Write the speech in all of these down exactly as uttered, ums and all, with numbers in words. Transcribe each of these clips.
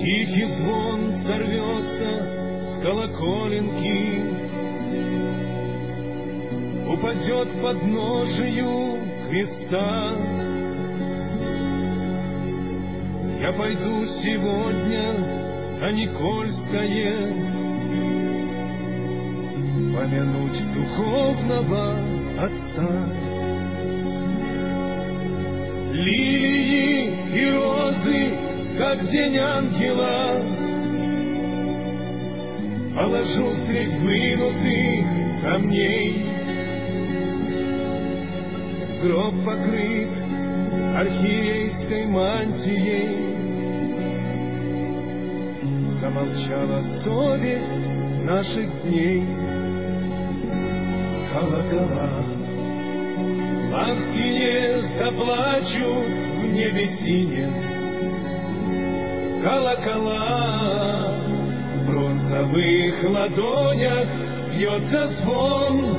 Тихий звон сорвется с колоколенки, упадет под подножию Христа. Я пойду сегодня на Никольское помянуть духовного отца. Лилии и розы, как день ангела, положу средь вынутых камней. Гроб покрыт архиерейской мантией, замолчала совесть наших дней. Колокола в Лавкине заплачут в небе синем. Колокола в бронзовых ладонях бьется звон.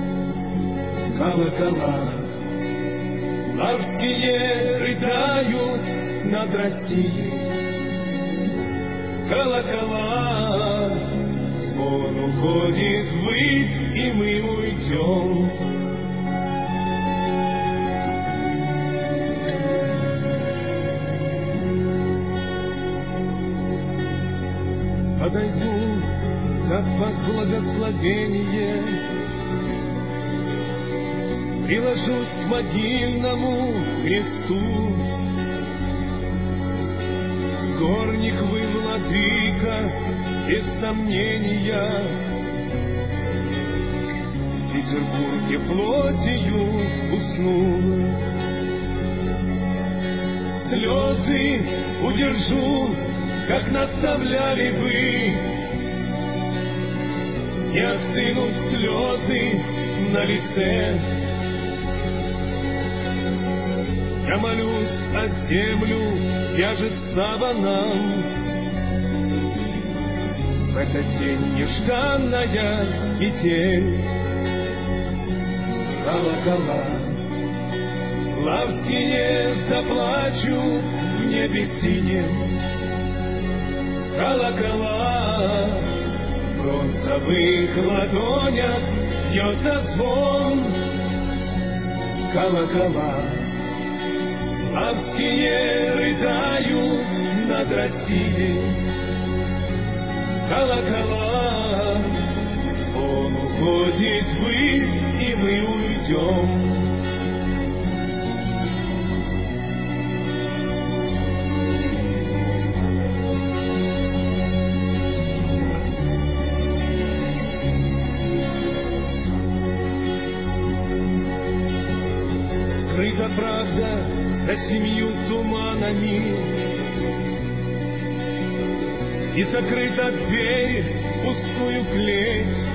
Колокола в Лавкине рыдают над Россией. Колокола, звон уходит ввысь, и мы уйдем. Подойду, как под благословение, приложусь к могильному кресту. Горник вы, владыка, без сомнения, в Петербурге плотью уснул. Слезы удержу, как наставляли вы, не остынут слезы на лице. Я молюсь о землю, вяжет саваном. В этот день нежданная метель. Колокола в Лавкине заплачут в небе синем. Колокола в бронзовых ладонях бьется звон. Колокола в Лавкине рыдают над Россией. Колокола, звон уходит ввысь, и мы уйдем. Скрыта правда за семью туманами, и закрыта дверь в пустую клеть.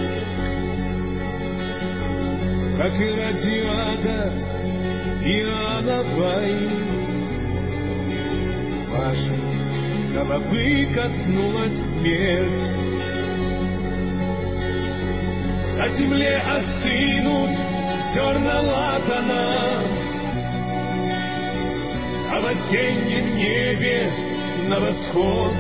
Как и Радиада Иоанновой, вашей головы коснулась смерть. На земле остынут зерна латана, а в осеннем небе на восход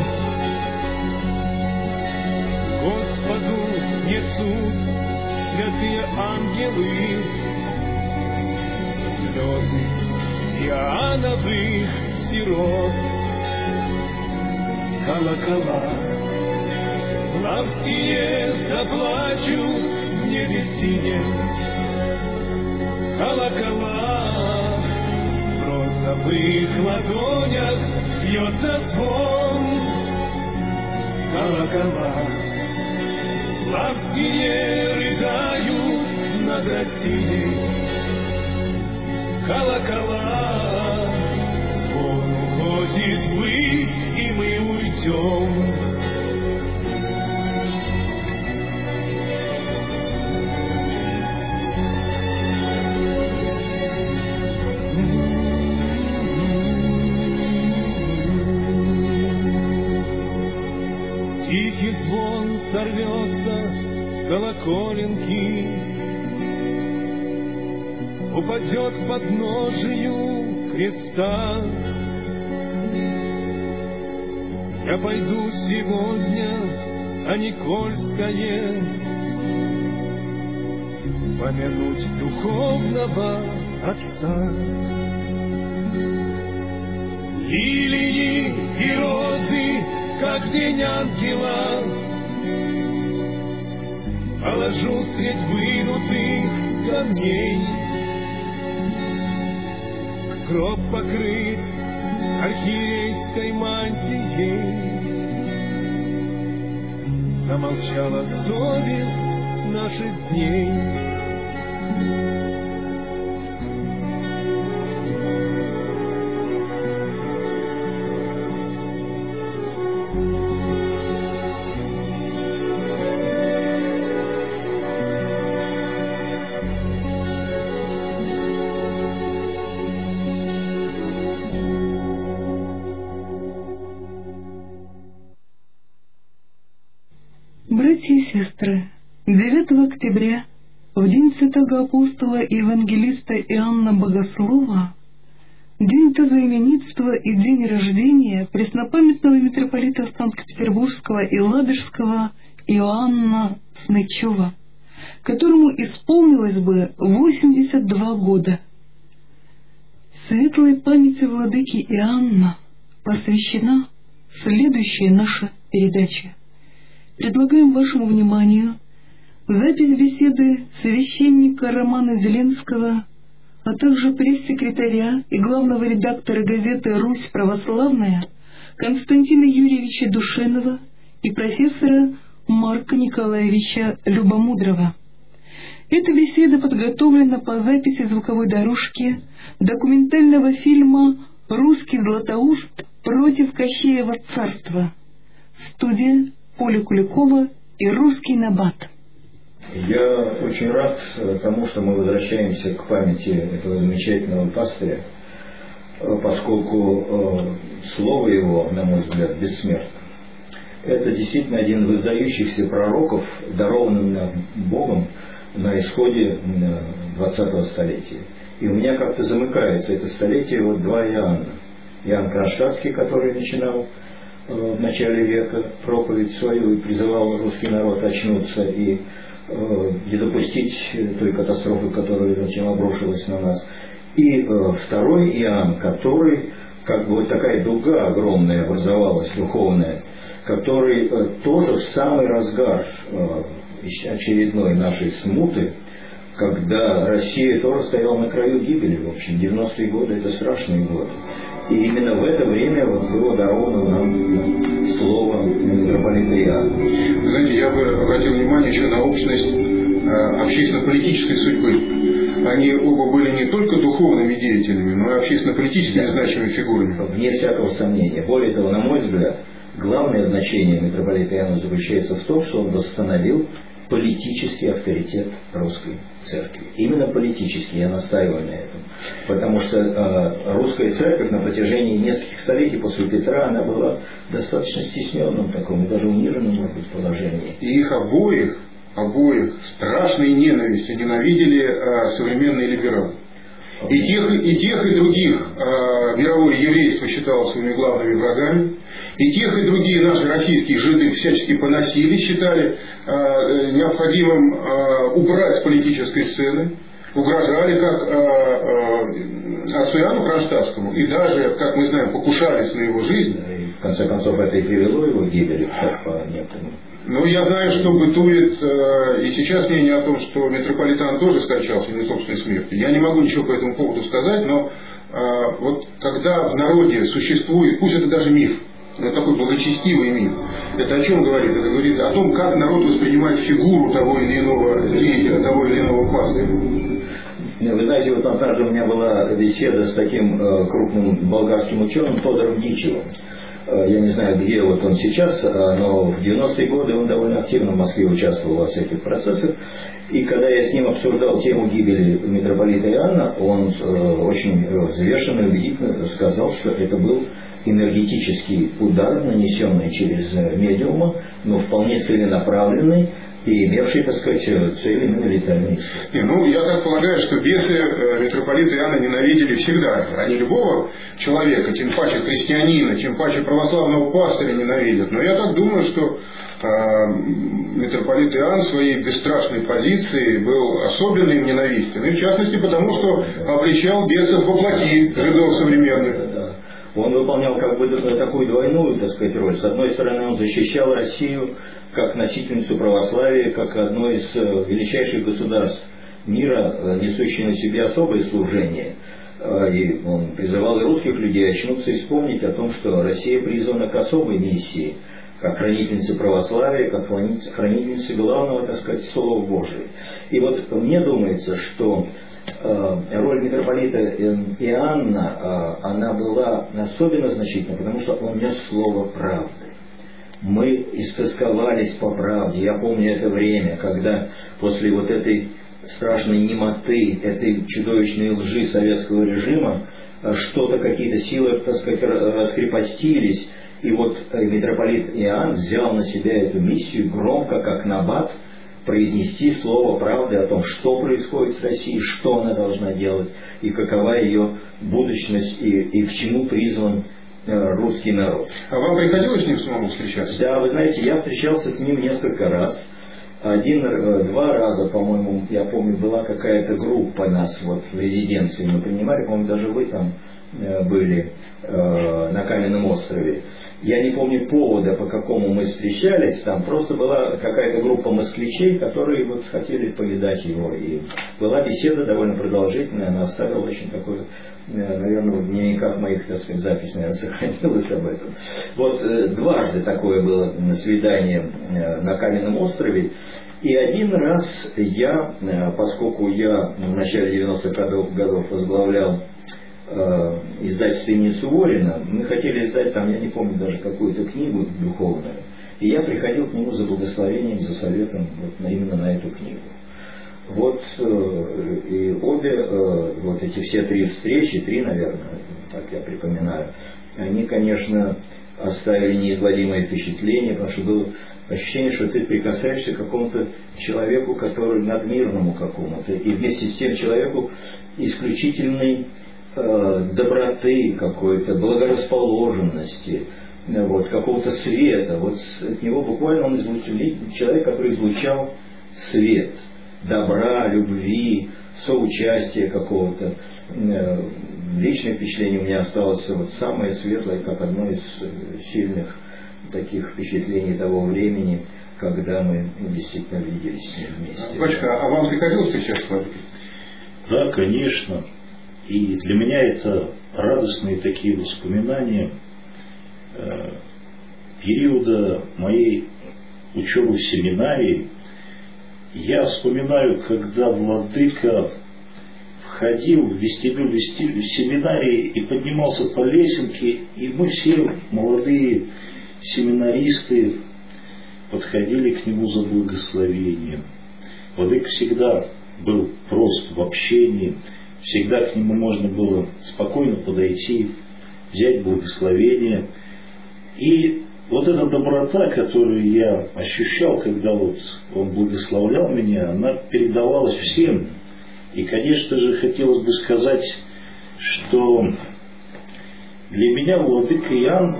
Господу несут святые ангелы слезы Иоанновых сирот. Колокола в Лавкине заплачут в небе синем. Колокола в розовых ладонях бьется звон. Колокола в Лавкине рыдают над Россией. Колокола, звон уходит ввысь, и мы уйдем. Тихий звон сорвется с колоколенки, упадет к подножию Христа. Я пойду сегодня на Никольское помянуть духовного отца. Лилии и розы, как день ангела, положу средь вынутых камней. Гроб покрыт архиерейской мантией. Замолчала совесть наших дней. Братья и сестры, девятого октября, в день святого апостола и евангелиста Иоанна Богослова, день тозаименитства и день рождения преснопамятного митрополита Санкт-Петербургского и Ладожского Иоанна Снычева, которому исполнилось бы восемьдесят два года. Светлой памяти владыки Иоанна посвящена следующая наша передача. Предлагаем вашему вниманию запись беседы священника Романа Зеленского, а также пресс-секретаря и главного редактора газеты «Русь православная» Константина Юрьевича Душенова и профессора Марка Николаевича Любомудрова. Эта беседа подготовлена по записи звуковой дорожки документального фильма «Русский Златоуст против Кощеева царства». Студия Оля Куликова и «Русский Набат». Я очень рад тому, что мы возвращаемся к памяти этого замечательного пастыря, поскольку слово его, на мой взгляд, бессмертно. Это действительно один из выдающихся пророков, дарованный нам Богом на исходе двадцатого столетия. И у меня как-то замыкается это столетие вот два Иоанна. Иоанн Кронштадтский, который начинал в начале века проповедь свою и призывал русский народ очнуться и э, не допустить той катастрофы, которая затем обрушилась на нас. И э, второй Иоанн, который, как бы вот такая дуга огромная образовалась, духовная, который э, тоже в самый разгар э, очередной нашей смуты, когда Россия тоже стояла на краю гибели, в общем, девяностые годы это страшные годы. И именно в это время вот было даровано нам слово митрополита Иоанна. Вы знаете, я бы обратил внимание еще на общность э, общественно-политической судьбы. Они оба были не только духовными деятелями, но и общественно-политическими значимыми фигурами. Вне всякого сомнения. Более того, на мой взгляд, главное значение митрополита Иоанна заключается в том, что он восстановил политический авторитет русской церкви. Именно политический, я настаиваю на этом. Потому что э, русская церковь на протяжении нескольких столетий после Петра, она была достаточно стесненным таком, и даже униженном, может быть, положении. И их обоих, обоих страшной ненавистью ненавидели э, современные либералы. И тех, и тех, и других э, мировое еврейство считало своими главными врагами. И тех, и другие наши российские жиды всячески поносили, считали э, необходимым э, убрать с политической сцены, угрожали как э, э, отцу Иоанну Кронштадтскому, и даже, как мы знаем, покушались на его жизнь. И в конце концов это и привело его к гибели, как по некоторым. Ну, я знаю, что бытует э, и сейчас мнение о том, что митрополит Иоанн тоже скончался не собственной смертью. Я не могу ничего по этому поводу сказать, но э, вот когда в народе существует, пусть это даже миф, но такой благочестивый миф, это о чем говорит? Это говорит о том, как народ воспринимает фигуру того или иного деятеля, того или иного пастыря. Вы знаете, вот однажды у меня была беседа с таким э, крупным болгарским ученым Тодором Дичевым. Я не знаю, где вот он сейчас, но в девяностые годы он довольно активно в Москве участвовал во всяких процессах. И когда я с ним обсуждал тему гибели митрополита Иоанна, он очень взвешенно и убедительно сказал, что это был энергетический удар, нанесенный через медиума, но вполне целенаправленный и имевший, так сказать, цель именно летальные. Не, ну, я так полагаю, что бесы э, митрополита Иоанна ненавидели всегда. Они любого человека, тем паче христианина, тем паче православного пастыря ненавидят. Но я так думаю, что э, митрополит Иоанн своей бесстрашной позиции был особенно им ненавистен. И в частности потому, что обличал бесов во плоти жидов современных. Он выполнял как бы такую двойную, так сказать, роль. С одной стороны, он защищал Россию как носительницу православия, как одно из величайших государств мира, несущее на себе особое служение. И он призывал и русских людей очнуться и вспомнить о том, что Россия призвана к особой миссии, как хранительница православия, как хранительница главного, так сказать, Слова Божия. И вот мне думается, что роль митрополита Иоанна, она была особенно значительна, потому что он нес слово правды. Мы истосковались по правде. Я помню это время, когда после вот этой страшной немоты, этой чудовищной лжи советского режима, что-то, какие-то силы, так сказать, раскрепостились. И вот митрополит Иоанн взял на себя эту миссию громко, как набат, произнести слово правды о том, что происходит с Россией, что она должна делать, и какова ее будущность, и, и к чему призван э, русский народ. А вам приходилось с ним самому встречаться? Да, вы знаете, я встречался с ним несколько раз. Один, э, два раза, по-моему, я помню, была какая-то группа нас вот в резиденции, мы принимали, по-моему, даже вы там э, были э, на Каменном острове. Я не помню повода, по какому мы встречались, там просто была какая-то группа москвичей, которые вот хотели повидать его. И была беседа довольно продолжительная, она оставила очень такой, наверное, в дневниках моих, так сказать, запись, наверное, сохранилась об этом. Вот э, дважды такое было свидание э, на Каменном острове. И один раз я, э, поскольку я в начале девяностых годов, годов возглавлял издательство имени Суворина, мы хотели издать там, я не помню даже какую-то книгу духовную, и я приходил к нему за благословением, за советом вот именно на эту книгу. Вот и обе, вот эти все три встречи, три, наверное, так я припоминаю, они, конечно, оставили неизгладимое впечатление, потому что было ощущение, что ты прикасаешься к какому-то человеку, который надмирному какому-то, и вместе с тем человеку исключительной доброты какой-то, благорасположенности, вот, какого-то света. Вот от него буквально он излучил, человек, который излучал свет, добра, любви, соучастия какого-то. Личное впечатление у меня осталось вот самое светлое, как одно из сильных таких впечатлений того времени, когда мы действительно виделись с ним вместе. Батюшка, а вам приходилось встречаться с владыкой? Да, конечно. И для меня это радостные такие воспоминания э, периода моей учебы в семинарии. Я вспоминаю, когда владыка входил в вестибюль семинарии и поднимался по лесенке, и мы все молодые семинаристы подходили к нему за благословением. Владыка всегда был прост в общении, всегда к нему можно было спокойно подойти, взять благословение. И вот эта доброта, которую я ощущал, когда вот он благословлял меня, она передавалась всем. И, конечно же, хотелось бы сказать, что для меня владыка Иоанн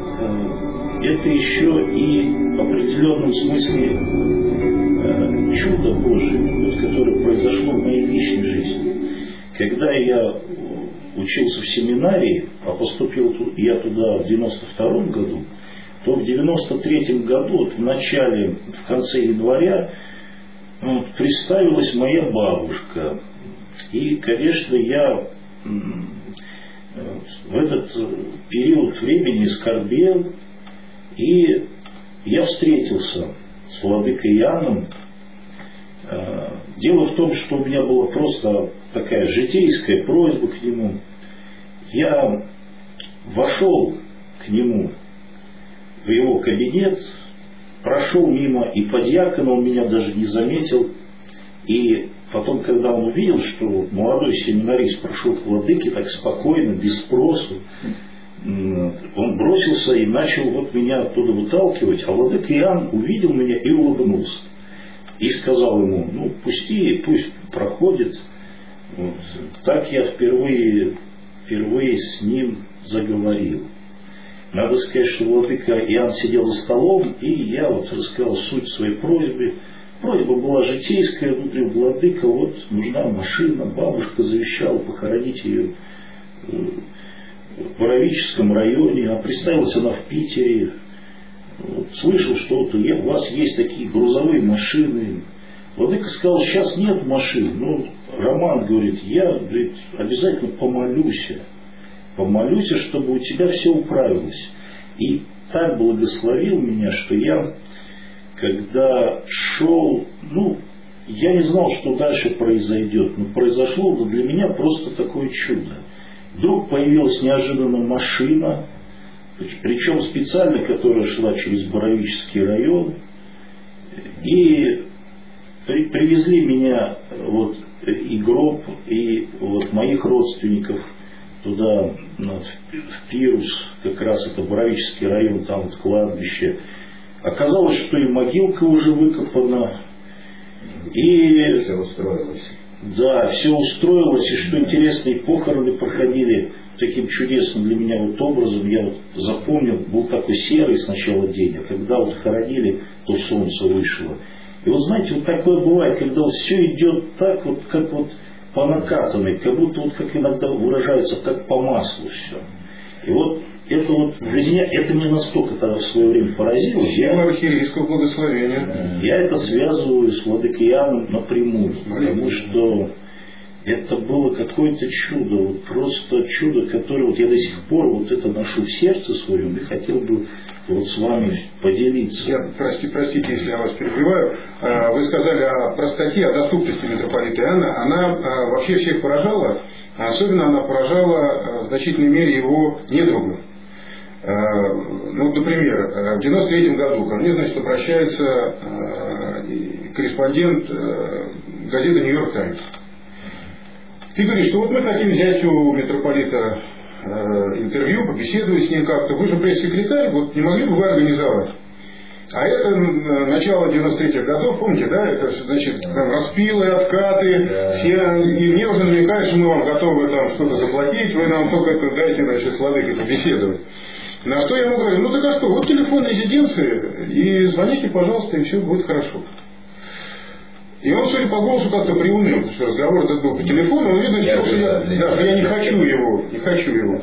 э, это еще и в определенном смысле э, чудо Божие, вот, которое произошло в моей личной жизни. Когда я учился в семинарии, а поступил я туда в девяносто втором году, то в девяносто третьем году, вот в начале, в конце января, вот, представилась моя бабушка. И, конечно, я в этот период времени скорбел, и я встретился с владыкой Иоанном. Дело в том, что у меня была просто такая житейская просьба к нему. Я вошел к нему в его кабинет, прошел мимо, и подьякон он меня даже не заметил. И потом, когда он увидел, что молодой семинарист прошел к владыке так спокойно, без спросу, он бросился и начал вот меня оттуда выталкивать, а владыка Иоанн увидел меня и улыбнулся. и сказал ему, ну пусти, пусть проходит. Вот. Так я впервые, впервые с ним заговорил. Надо сказать, что владыка Иоанн сидел за столом, и я вот рассказал суть своей просьбы. Просьба была житейская, внутри владыка, вот нужна машина, бабушка завещала похоронить ее в Боровическом районе, а представилась она в Питере. Вот, слышал, что вот у вас есть такие грузовые машины. Владыка сказал, сейчас нет машин. Ну, Роман говорит, я говорит, обязательно помолюсь. Помолюсь, чтобы у тебя все управилось. И так благословил меня, что я, когда шел, ну, я не знал, что дальше произойдет. Но произошло для меня просто такое чудо. Вдруг появилась неожиданно машина, причем специально, которая шла через Боровический район. И при, привезли меня, вот, и гроб, и вот моих родственников туда, вот, в Пирус, как раз это Боровический район, там вот кладбище. Оказалось, что и могилка уже выкопана, и все устроилось. Да, все устроилось, и что интересно, и похороны проходили таким чудесным для меня вот образом. Я вот запомнил, был такой серый сначала день, а когда вот хоронили, то солнце вышло. И вот знаете, вот такое бывает, когда вот все идет так, вот как вот по накатанной, как будто вот как иногда выражается, как по маслу все. И вот это вот для меня, это меня настолько тогда в свое время поразило. Сила архиерейского благословения. Я это связываю с владыкой Иоанном напрямую, потому что это было какое-то чудо, вот просто чудо, которое вот я до сих пор вот это ношу в сердце своем и хотел бы вот с вами поделиться. Я, прости, простите, если я вас перебиваю. Вы сказали о простоте, о доступности митрополита Иоанна. Она вообще всех поражала, а особенно она поражала в значительной мере его недругов. Ну, например, в девяносто третьем году ко мне, значит, обращается корреспондент газеты «Нью-Йорк Таймс». И говорит, что вот мы хотим взять у митрополита интервью, побеседовать с ним как-то. Вы же пресс-секретарь, вот не могли бы вы организовать? А это начало девяносто третьих годов, помните, да? Это, значит, там распилы, откаты, да. Все, и мне уже намекают, что мы вам готовы там что-то заплатить, вы нам только это дайте, значит, с владыкой побеседовать. На что я ему говорю, ну так а что, вот телефон резиденции, и звоните, пожалуйста, и все будет хорошо. И он, судя по голосу, как-то приуныл, потому что разговор этот был по телефону, он видно, что, что, я, да, что я не хочу его, не хочу его.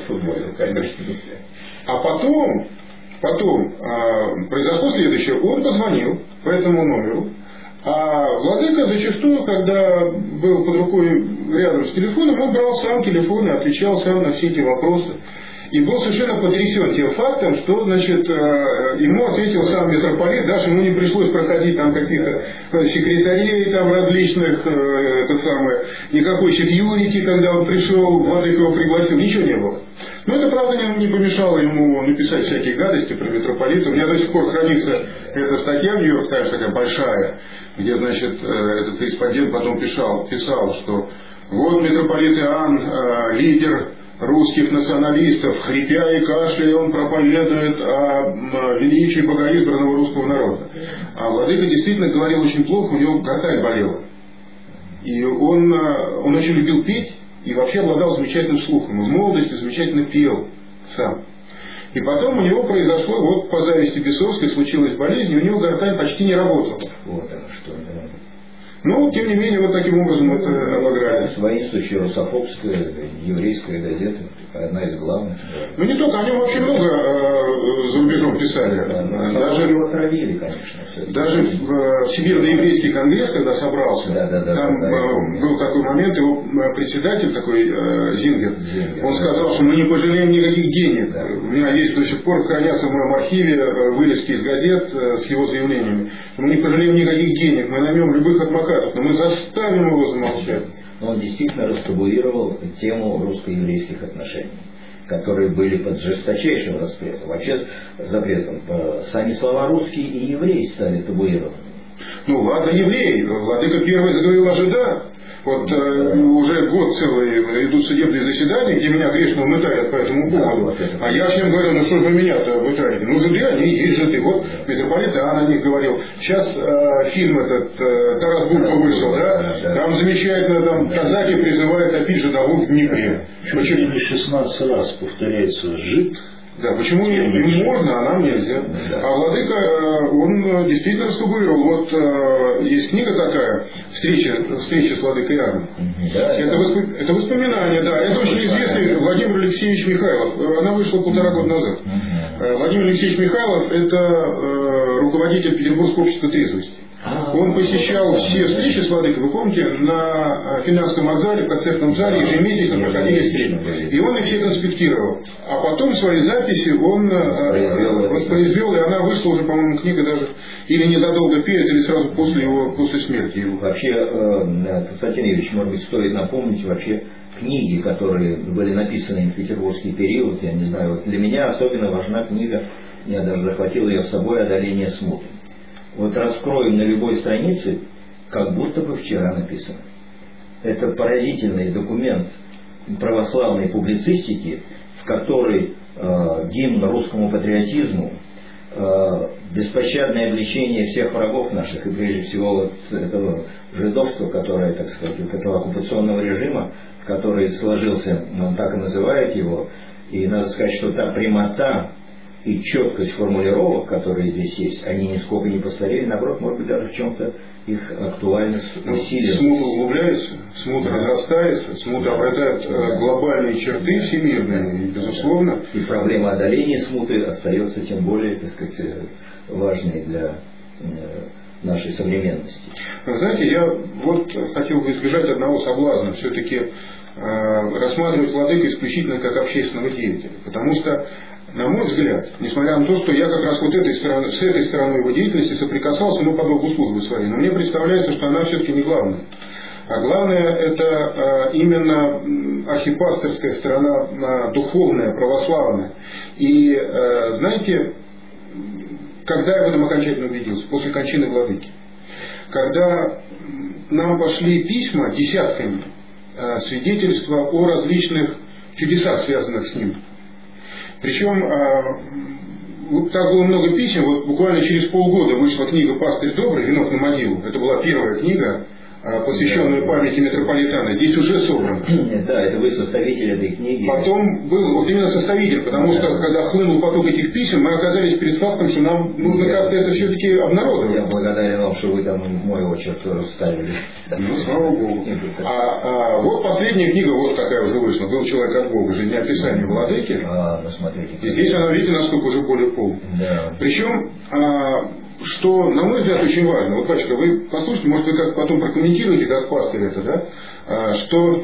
А потом, потом а, произошло следующее, он позвонил по этому номеру, а владыка зачастую, когда был под рукой рядом с телефоном, он брал сам телефон и отвечал сам на все эти вопросы. И был совершенно потрясен тем фактом, что, значит, ему ответил сам митрополит, даже ему не пришлось проходить там каких-то секретарей там различных, это самое, никакой секьюрити, когда он пришел, владыка его пригласил, ничего не было. Но это, правда, не, не помешало ему написать всякие гадости про митрополита. У меня до сих пор хранится эта статья в Нью-Йорк Таймс, такая большая, где, значит, этот корреспондент потом писал, писал, что вот митрополит Иоанн, лидер русских националистов, хрипя и кашляя, он проповедует о величии богоизбранного русского народа. А владыка действительно говорил очень плохо, у него гортань болела. И он, он очень любил петь и вообще обладал замечательным слухом. В молодости замечательно пел сам. И потом у него произошло, вот по зависти Бесовской, случилась болезнь, и у него гортань почти не работала. Вот оно что, да. Ну, тем не менее, вот таким образом это обыграли. Воинствующая русофобская еврейская газета, одна из главных. Ну, не только, о нем вообще много э, за рубежом писали. Да, даже его травили, конечно. Даже в, в Всемирный еврейский конгресс, когда собрался, да, да, да, там да, да, э, был такой момент, его председатель такой, э, Зингер, Зингер, он да, сказал, да, что мы не пожалеем никаких денег. Да. У меня есть до сих пор, хранятся в моем архиве вырезки из газет э, с его заявлениями. Мы не пожалеем никаких денег, мы наймем любых адвокатов, но мы заставим его замолчать. Но он действительно растабуировал тему русско-еврейских отношений, которые были под жесточайшим запретом. Вообще запретом. Сами слова русский и еврей стали табуированными. Ну ладно, еврей. Владыка первый заговорил о жидах. Вот э, уже год целый идут судебные заседания, где меня грешного мытарят по этому поводу. А я всем говорю, ну что же вы меня-то мытарите? Ну жиды, они есть жиды. Вот митрополит Иоанн о них говорил. Сейчас э, фильм этот э, Тарас Бульба вышел, да? Там замечательно, там казаки призывают опять жидовых в Днепре. Чуть ли не шестнадцать раз повторяется жид. Да, почему им можно, а нам нельзя? Да. А владыка, он действительно раскубырил. Вот э, есть книга такая, встреча, встреча с владыкой Иоанном. Да, это, восп... это воспоминание, да. Это очень известный Владимир Алексеевич Михайлов. Она вышла полтора года назад. Угу. Владимир Алексеевич Михайлов — это э, руководитель Петербургского общества трезвости. Он посещал все встречи с владыкой, вы помните, на Финляндском вокзале, в концертном зале ежемесячно проходили встречи. И он их все конспектировал. А потом свои записи он воспроизвел, воспроизвел, и она вышла уже, по-моему, книга даже или незадолго перед, или сразу после его, после смерти его. Вообще, Константин Юрьевич, может быть, стоит напомнить вообще книги, которые были написаны в петербургский период. Я не знаю, вот для меня особенно важна книга, я даже захватил ее с собой, «Одоление смуты». Вот раскроем на любой странице, как будто бы вчера написано. Это поразительный документ православной публицистики, в которой э, гимн русскому патриотизму, э, беспощадное обличение всех врагов наших, и прежде всего вот этого жидовства, которое, так сказать, вот этого оккупационного режима, который сложился, он так и называет его, и надо сказать, что та прямота и четкость формулировок, которые здесь есть, они нисколько не постарели, наоборот, может быть, даже в чем-то их актуальность усиливается. Смута углубляется, смута да. разрастается, смута обретает да. глобальные черты всемирные, и, безусловно. И проблема одоления смуты остается тем более, так сказать, важной для нашей современности. Вы знаете, я вот хотел бы избежать одного соблазна, все-таки э, рассматривать владыку исключительно как общественного деятеля, потому что, на мой взгляд, несмотря на то, что я как раз вот этой стороны, с этой стороной его деятельности соприкасался, ну, по долгу службы своей, но мне представляется, что она все-таки не главная. А главное, это э, именно архипасторская сторона, э, духовная, православная. И, э, знаете, когда я в этом окончательно убедился? После кончины владыки. Когда нам пошли письма десятками, э, свидетельства о различных чудесах, связанных с ним. Причем э, так было много писем, вот буквально через полгода вышла книга «Пастырь добрый. Венок на могилу». Это была первая книга, э, посвященная памяти митрополита Иоанна. Здесь уже собрано. Да, это вы составитель этой книги. Потом был вот именно составитель, потому что когда хлынул поток этих писем, мы оказались перед фактом, что нам нужно я, как-то это все-таки обнародовать. Я благодарен вам, что вы там мой очерк вставили. Ну, слава Богу. А, а вот последняя книга, вот такая уже вышла. «Был человек от Бога», жизнеописание владыки. А, ну смотрите. И здесь она, видите, насколько уже более полная. Да. Причем, а, что, на мой взгляд, очень важно. Вот, батюшка, вы послушайте, может, вы как потом прокомментируете, как пастырь это, да? А, что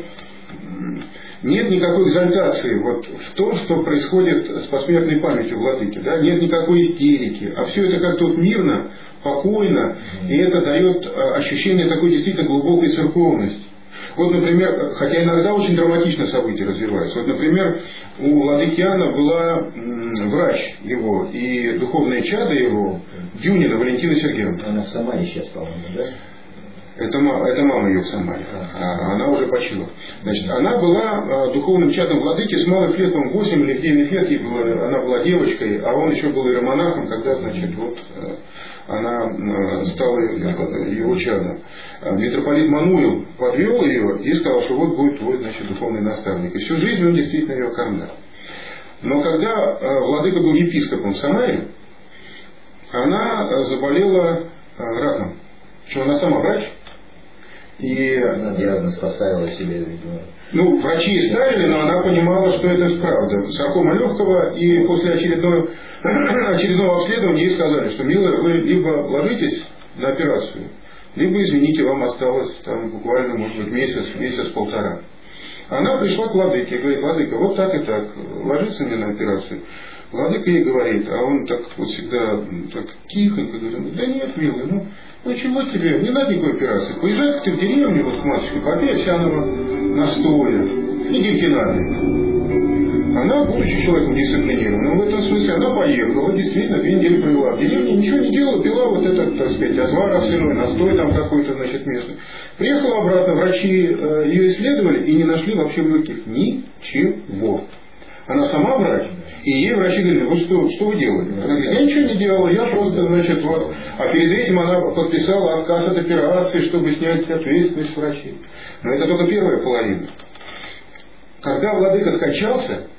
нет никакой экзальтации вот в том, что происходит с посмертной памятью владыки. Да? Нет никакой истерики. А все это как-то вот мирно, спокойно. И это дает ощущение такой действительно глубокой церковности. Вот, например, хотя иногда очень драматично события развиваются. Вот, например, у владыки Иоанна была врач его и духовное чадо его, Дюнина Валентина Сергеевна. Она в Самаре сейчас, по-моему, да? Это, это мама ее в Самаре, а она уже почила. Значит, она была духовным чадом владыки с малых лет, по-моему, восемь или девять лет, ей было, она была девочкой, а он еще был иеромонахом, когда, значит, вот она стала его чадом. Митрополит Мануил подвел ее и сказал, что вот будет твой, значит, духовный наставник. И всю жизнь он действительно ее кормил. Но когда владыка был епископом в Самаре, она заболела раком. Причем она сама врач. И она диагноз поставила себе, видимо. Ну, врачи ставили, но она понимала, что это правда. Саркома легкого, и после очередного, очередного обследования ей сказали, что, милая, вы либо ложитесь на операцию, либо, извините, вам осталось там буквально, может быть, месяц, месяц-полтора. Она пришла к владыке и говорит: владыка, вот так и так, ложится мне на операцию. Владыка ей говорит, а он так вот всегда так тихонько говорит: да нет, милый, ну, ну чего тебе, не надо никакой операции, поезжай ты в деревню, вот к матушке, попей овсяного настоя и гелькинады. Она, будучи человеком дисциплинированным, в этом смысле, она поехала, действительно, две недели провела в деревне, ничего не делала, пила вот этот, так сказать, отвар овсяной, настой там какой-то, значит, местный. Приехала обратно, врачи ее исследовали и не нашли вообще в легких ничего. Она сама врач, и ей врачи говорили: вот что, что вы делали? Она говорит: я ничего не делала, я просто, значит, вот. А перед этим она подписала отказ от операции, чтобы снять ответственность врачей. Но это только первая половина. Когда владыка скончался,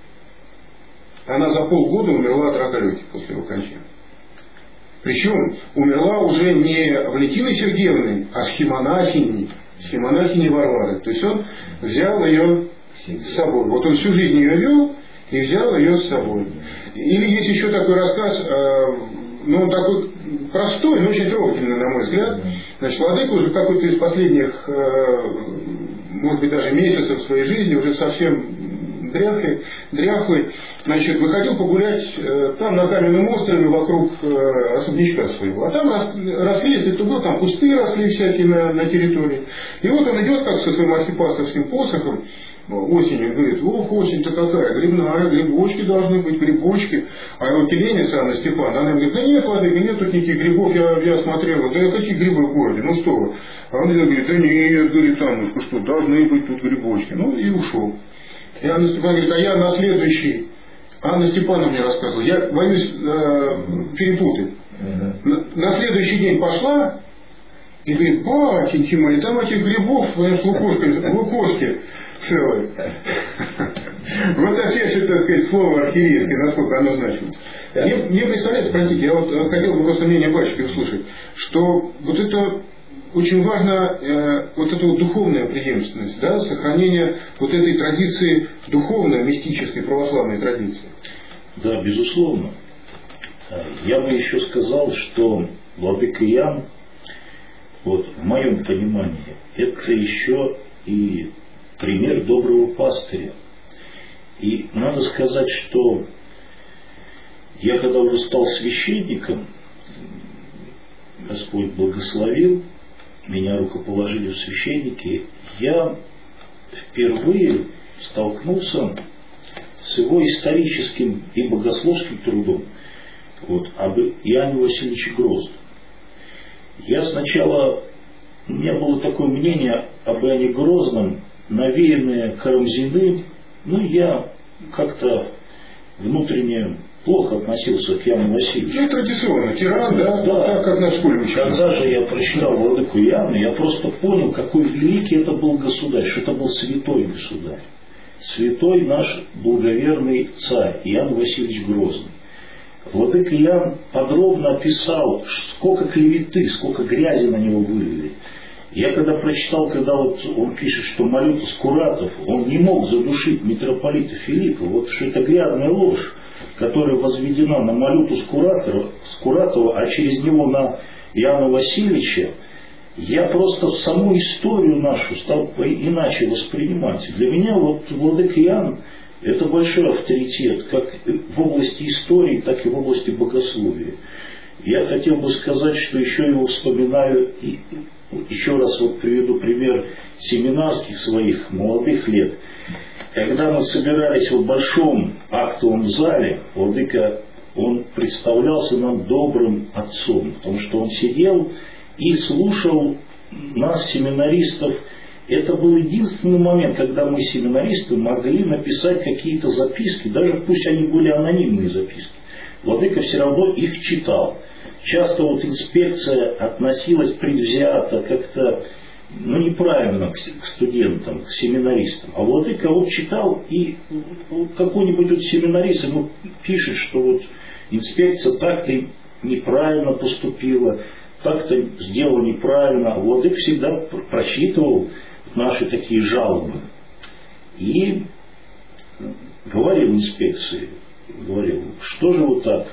она за полгода умерла от рака легких после его кончины. Причем умерла уже не Валентиной Сергеевной, а схемонахиней, схемонахиней Варвары. То есть он взял ее с собой. Вот он всю жизнь ее вел и взял ее с собой. Или есть еще такой рассказ, ну он такой простой, но очень трогательный, на мой взгляд. Значит, владыка уже какой-то из последних, может быть, даже месяцев своей жизни, уже совсем дряхлый, дряхлый, значит, выходил погулять э, там на каменном острове вокруг э, особнячка своего. А там рос, росли, если кто был, там кусты росли всякие на, на территории. И вот он идет как со своим архипастовским посохом осенью, говорит: ох, осень-то какая, грибная, грибочки должны быть, грибочки. А его теленница Анна Степановна, она говорит: да нет, владыка, нет тут никаких грибов, я, я смотрела, да какие грибы в городе, ну что вы. А он говорит: да нет, говорит, Аннушка, что, должны быть тут грибочки. Ну и ушел. И Анна Степановна говорит: а я на следующий, Анна Степановна мне рассказывала, я боюсь э, перепутать. Uh-huh. На, на следующий день пошла и говорит: батеньки мои, там этих грибов в лукошке целые. Вот опять же, так сказать, слово архиерейское, насколько оно значимо. Мне представляется, простите, я вот хотел бы просто мнение батюшки услышать, что вот это очень важно, э, вот эта вот духовная преемственность, да, сохранение вот этой традиции духовной, мистической, православной традиции. Да, безусловно. Я бы еще сказал, что владыка Иоанн, вот, в моем понимании, это еще и пример доброго пастыря. И надо сказать, что я когда уже стал священником, Господь благословил, меня рукоположили в священники, я впервые столкнулся с его историческим и богословским трудом, вот, об Иоанне Васильевиче Грозном. Я сначала, у меня было такое мнение об Иоанне Грозном, навеянное Карамзиным, ну я как-то внутренне плохо относился к Иоанну Васильевичу. Ну, традиционно, тиран, да, да, так как на школе учился. Когда же я прочитал владыку Иоанна, я просто понял, какой великий это был государь, что это был святой государь. Святой наш благоверный царь Иоанн Васильевич Грозный. Владыка Иоанн подробно описал, сколько клеветы, сколько грязи на него вылили. Я когда прочитал, когда вот он пишет, что Малютус Скуратов, он не мог задушить митрополита Филиппа, вот что это грязная ложь, которая возведена на Малюту Скуратова, а через него на Иоанна Васильевича, я просто саму историю нашу стал иначе воспринимать. Для меня вот владыка Иоанн — это большой авторитет, как в области истории, так и в области богословия. Я хотел бы сказать, что еще его вспоминаю, и еще раз вот приведу пример семинарских своих молодых лет. Когда мы собирались в большом актовом зале, владыка, он представлялся нам добрым отцом, потому что он сидел и слушал нас, семинаристов. Это был единственный момент, когда мы, семинаристы, могли написать какие-то записки, даже пусть они были анонимные записки. Владыка все равно их читал. Часто вот инспекция относилась предвзято, как-то, ну, неправильно к, к студентам, к семинаристам. А владыка вот читал, и какой-нибудь вот семинарист ему пишет, что вот инспекция так-то неправильно поступила, так-то сделала неправильно. А владыка всегда просчитывал наши такие жалобы. И говорил инспекции, говорил: что же вот так?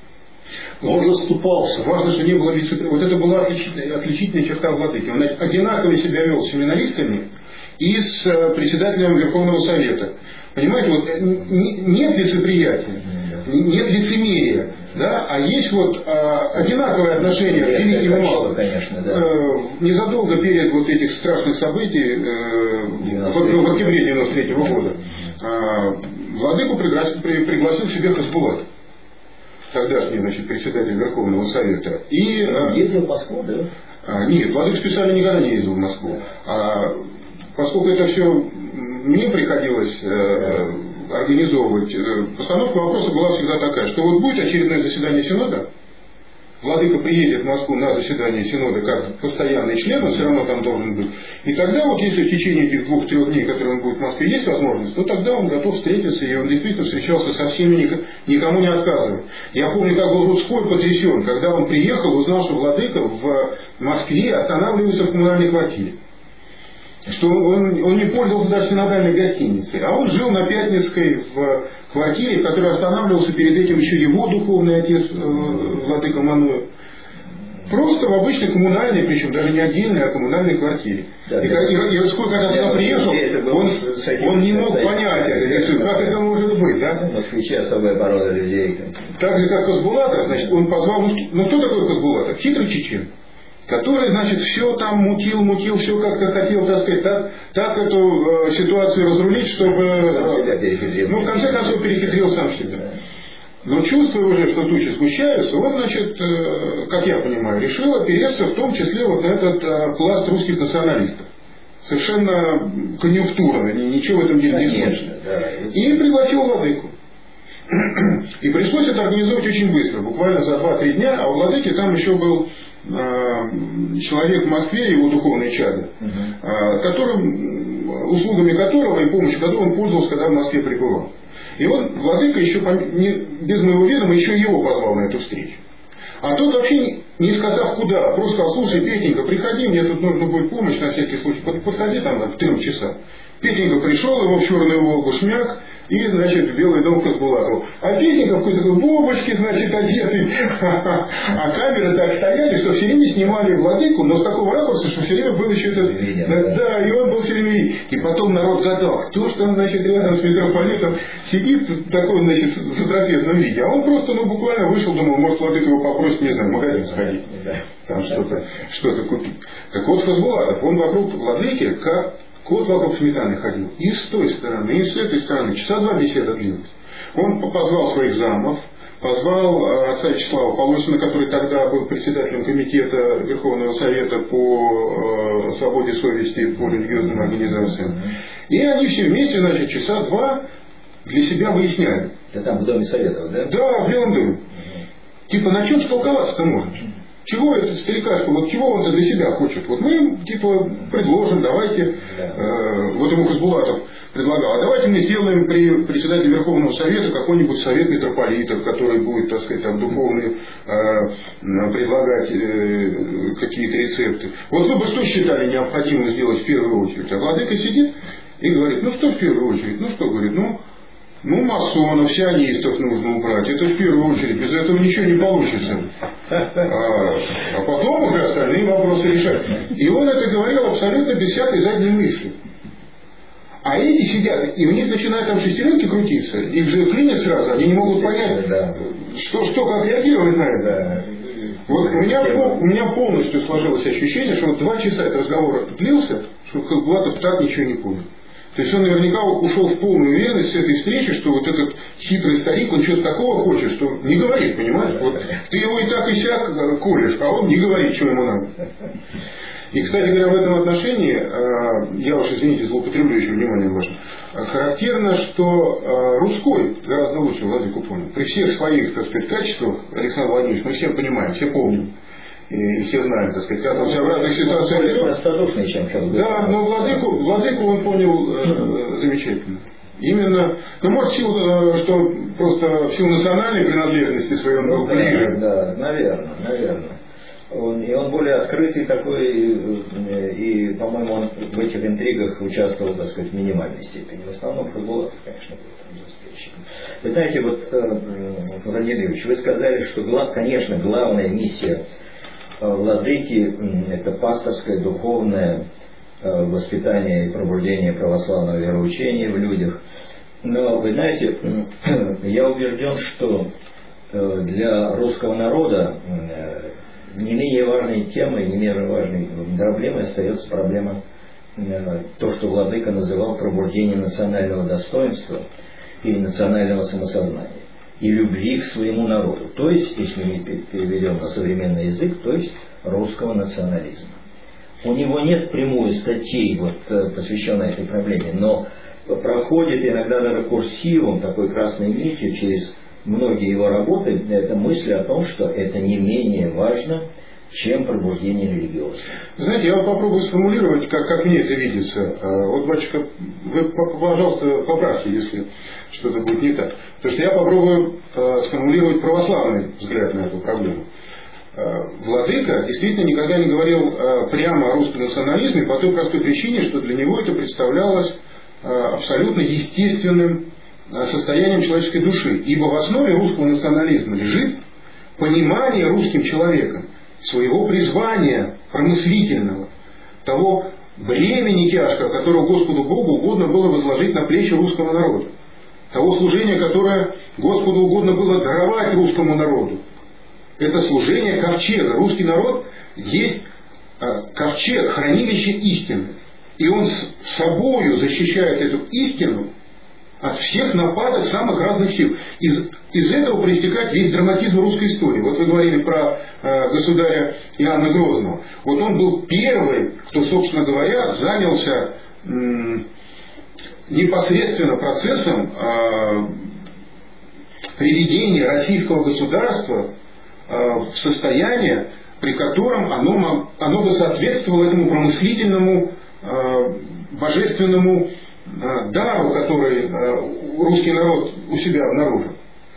Он заступался. Важно, что не было вице-президента. Вот это была отличительная, отличительная черта владыки. Он одинаково себя вел с семинаристами и с председателем Верховного Совета. Понимаете, вот нет лицеприятия, нет лицемерия, да, а есть вот а, одинаковое отношение к великим и малым. Конечно, да. э, незадолго перед вот этих страшных событий, э, в, в октябре девяносто третьего года, э, владыку пригласил, при, пригласил к себе Хасбулат, тогдашний, значит, председатель Верховного Совета. И, Он ездил в Москву, да? А, нет, владыка специально никогда не ездил в Москву. А, поскольку это все мне приходилось э, организовывать, э, постановка вопроса была всегда такая, что вот будет очередное заседание Синода, владыка приедет в Москву на заседание Синода как постоянный член, он все равно там должен быть. И тогда вот если в течение этих двух-трех дней, которые он будет в Москве, есть возможность, то тогда он готов встретиться, и он действительно встречался со всеми, никому не отказывая. Я помню, как был Рудской потрясен, когда он приехал, узнал, что владыка в Москве останавливается в коммунальной квартире. Что он, он не пользовался даже синодальной гостиницей, а он жил на Пятницкой в квартире, в которой останавливался перед этим еще его духовный отец, э, владыка Мануил. Просто в обычной коммунальной, причем даже не отдельной, а коммунальной квартире. Да, и, да. И, и, и Рудской, когда туда приехал, он, он не мог понять, это, как это может быть, да? Москвичи особая порода людей. Так же, как Хасбулатов, значит, он позвал, ну что, ну что такое Хасбулатов? Хитрый чечен, который, значит, все там мутил, мутил, все как хотел, так сказать, так, так эту э, ситуацию разрулить, чтобы, э, ну, в конце концов, перехитрил сам себя. Но чувствуя уже, что тучи сгущаются, он, значит, э, как я понимаю, решил опереться в том числе вот на этот э, пласт русских националистов. Совершенно конъюнктурно, ничего в этом деле не слышно. Да. И пригласил владыку. И пришлось это организовать очень быстро, буквально за два-три дня, а у владыки там еще был человек в Москве, его духовный чадо, uh-huh. которым, услугами которого и помощью которого он пользовался, когда в Москве пребывал. И он, владыка, еще не, без моего ведома, еще его позвал на эту встречу. А тот вообще, не сказав куда, просто сказал: слушай, Петенька, приходи, мне тут нужна будет помощь на всякий случай, подходи там в трех часах. Петенька пришел, его в черную Волгу шмяк, и, значит, в Белый дом Хасбулатову. А Петенька в какой-то бобочке, значит, одетый. А камеры так стояли, что все время снимали владыку, но с такого ракурса, что все время был еще этот... Да, и он был все время... И потом народ гадал, кто же там, значит, рядом с митрополитом сидит в таком, значит, затрапезном виде. А он просто, ну, буквально вышел, думал, может, владыка его попросит, не знаю, в магазин сходить. Там что-то что-то купить. Так вот, Хасбулатов, он вокруг владыки, как... Кот вокруг сметаны ходил. И с той стороны, и с этой стороны. Часа два беседа длилась. Он позвал своих замов, позвал отца Вячеслава Полосина, который тогда был председателем комитета Верховного Совета по свободе совести по религиозным организациям. И они все вместе, значит, часа два для себя выясняли. Это там в Доме Советов, да? Да, в Белом доме. Типа, на чем толковаться-то можно? Чего этот старикашка, вот чего он-то для себя хочет? Вот мы им, типа, предложим, давайте, да. э, вот ему Хасбулатов предлагал, а давайте мы сделаем при председателе Верховного Совета какой-нибудь совет митрополитов, который будет, так сказать, там, духовный, э, предлагать э, какие-то рецепты. Вот вы бы что считали необходимым сделать в первую очередь? А владыка сидит и говорит: ну что в первую очередь? Ну что, говорит, ну... Ну, масонов, сионистов нужно убрать. Это в первую очередь. Без этого ничего не получится. А, а потом уже остальные вопросы решать. И он это говорил абсолютно без всякой задней мысли. А эти сидят, и у них начинают там шестеренки крутиться. Их же клинят сразу, они не могут понять, что, что как реагировать на это. Вот у меня, у меня полностью сложилось ощущение, что вот два часа этот разговор длился, что Хасбулатов так ничего не понял. То есть он наверняка ушел в полную уверенность с этой встречи, что вот этот хитрый старик, он что-то такого хочет, что не говорит, понимаешь? Вот ты его и так и сяк колешь, а он не говорит, что ему надо. И, кстати говоря, в этом отношении, я уж, извините, злоупотреблю еще вниманием вашим, характерно, что Рудской гораздо лучше владыку понял. При всех своих, так сказать, качествах, Александр Владимирович, мы все понимаем, все помним. И все знаем, так сказать, как он себя в разных ситуациях простодушный, чем Хасбулатов. Да, но владыку, владыку он понял э, замечательно. Именно, ну, может, в силу, что просто в силу национальной принадлежности своей он был ну, ближе. Да, наверное, наверное. Он, и он более открытый такой, и, и, по-моему, он в этих интригах участвовал, так сказать, в минимальной степени. В основном Хасбулатов, конечно, был там застрельщиком. Вы знаете, вот, Владимир Ильич, вы сказали, что, конечно, главная миссия владыки – это пасторское, духовное воспитание и пробуждение православного вероучения в людях. Но, вы знаете, я убежден, что для русского народа не менее важной темой, не менее важной проблемой остается проблема, то, что владыка называл пробуждением национального достоинства. и национального самосознания, и любви к своему народу. То есть, если мы переведем на современный язык, то есть русского национализма. У него нет прямой статьи, вот, посвященной этой проблеме, но проходит иногда даже курсивом, такой красной нитью через многие его работы, это мысль о том, что это не менее важно, чем пробуждение религиозности. Знаете, я попробую сформулировать, как, как мне это видится. Вот, батюшка, вы, пожалуйста, поправьте, если что-то будет не так. Потому что я попробую сформулировать православный взгляд на эту проблему. Владыка действительно никогда не говорил прямо о русском национализме по той простой причине, что для него это представлялось абсолютно естественным состоянием человеческой души. Ибо в основе русского национализма лежит понимание русским человеком своего призвания промыслительного, того бремени тяжкого, которое Господу Богу угодно было возложить на плечи русского народа, того служения, которое Господу угодно было даровать русскому народу. Это служение ковчега. Русский народ есть ковчег, хранилище истины. И он с собою защищает эту истину от всех нападок самых разных сил. Из, из этого проистекает весь драматизм русской истории. Вот вы говорили про э, государя Иоанна Грозного. Вот он был первый, кто, собственно говоря, занялся м, непосредственно процессом э, приведения российского государства э, в состояние, при котором оно, оно бы соответствовало этому промыслительному э, божественному дару, который русский народ у себя обнаружил.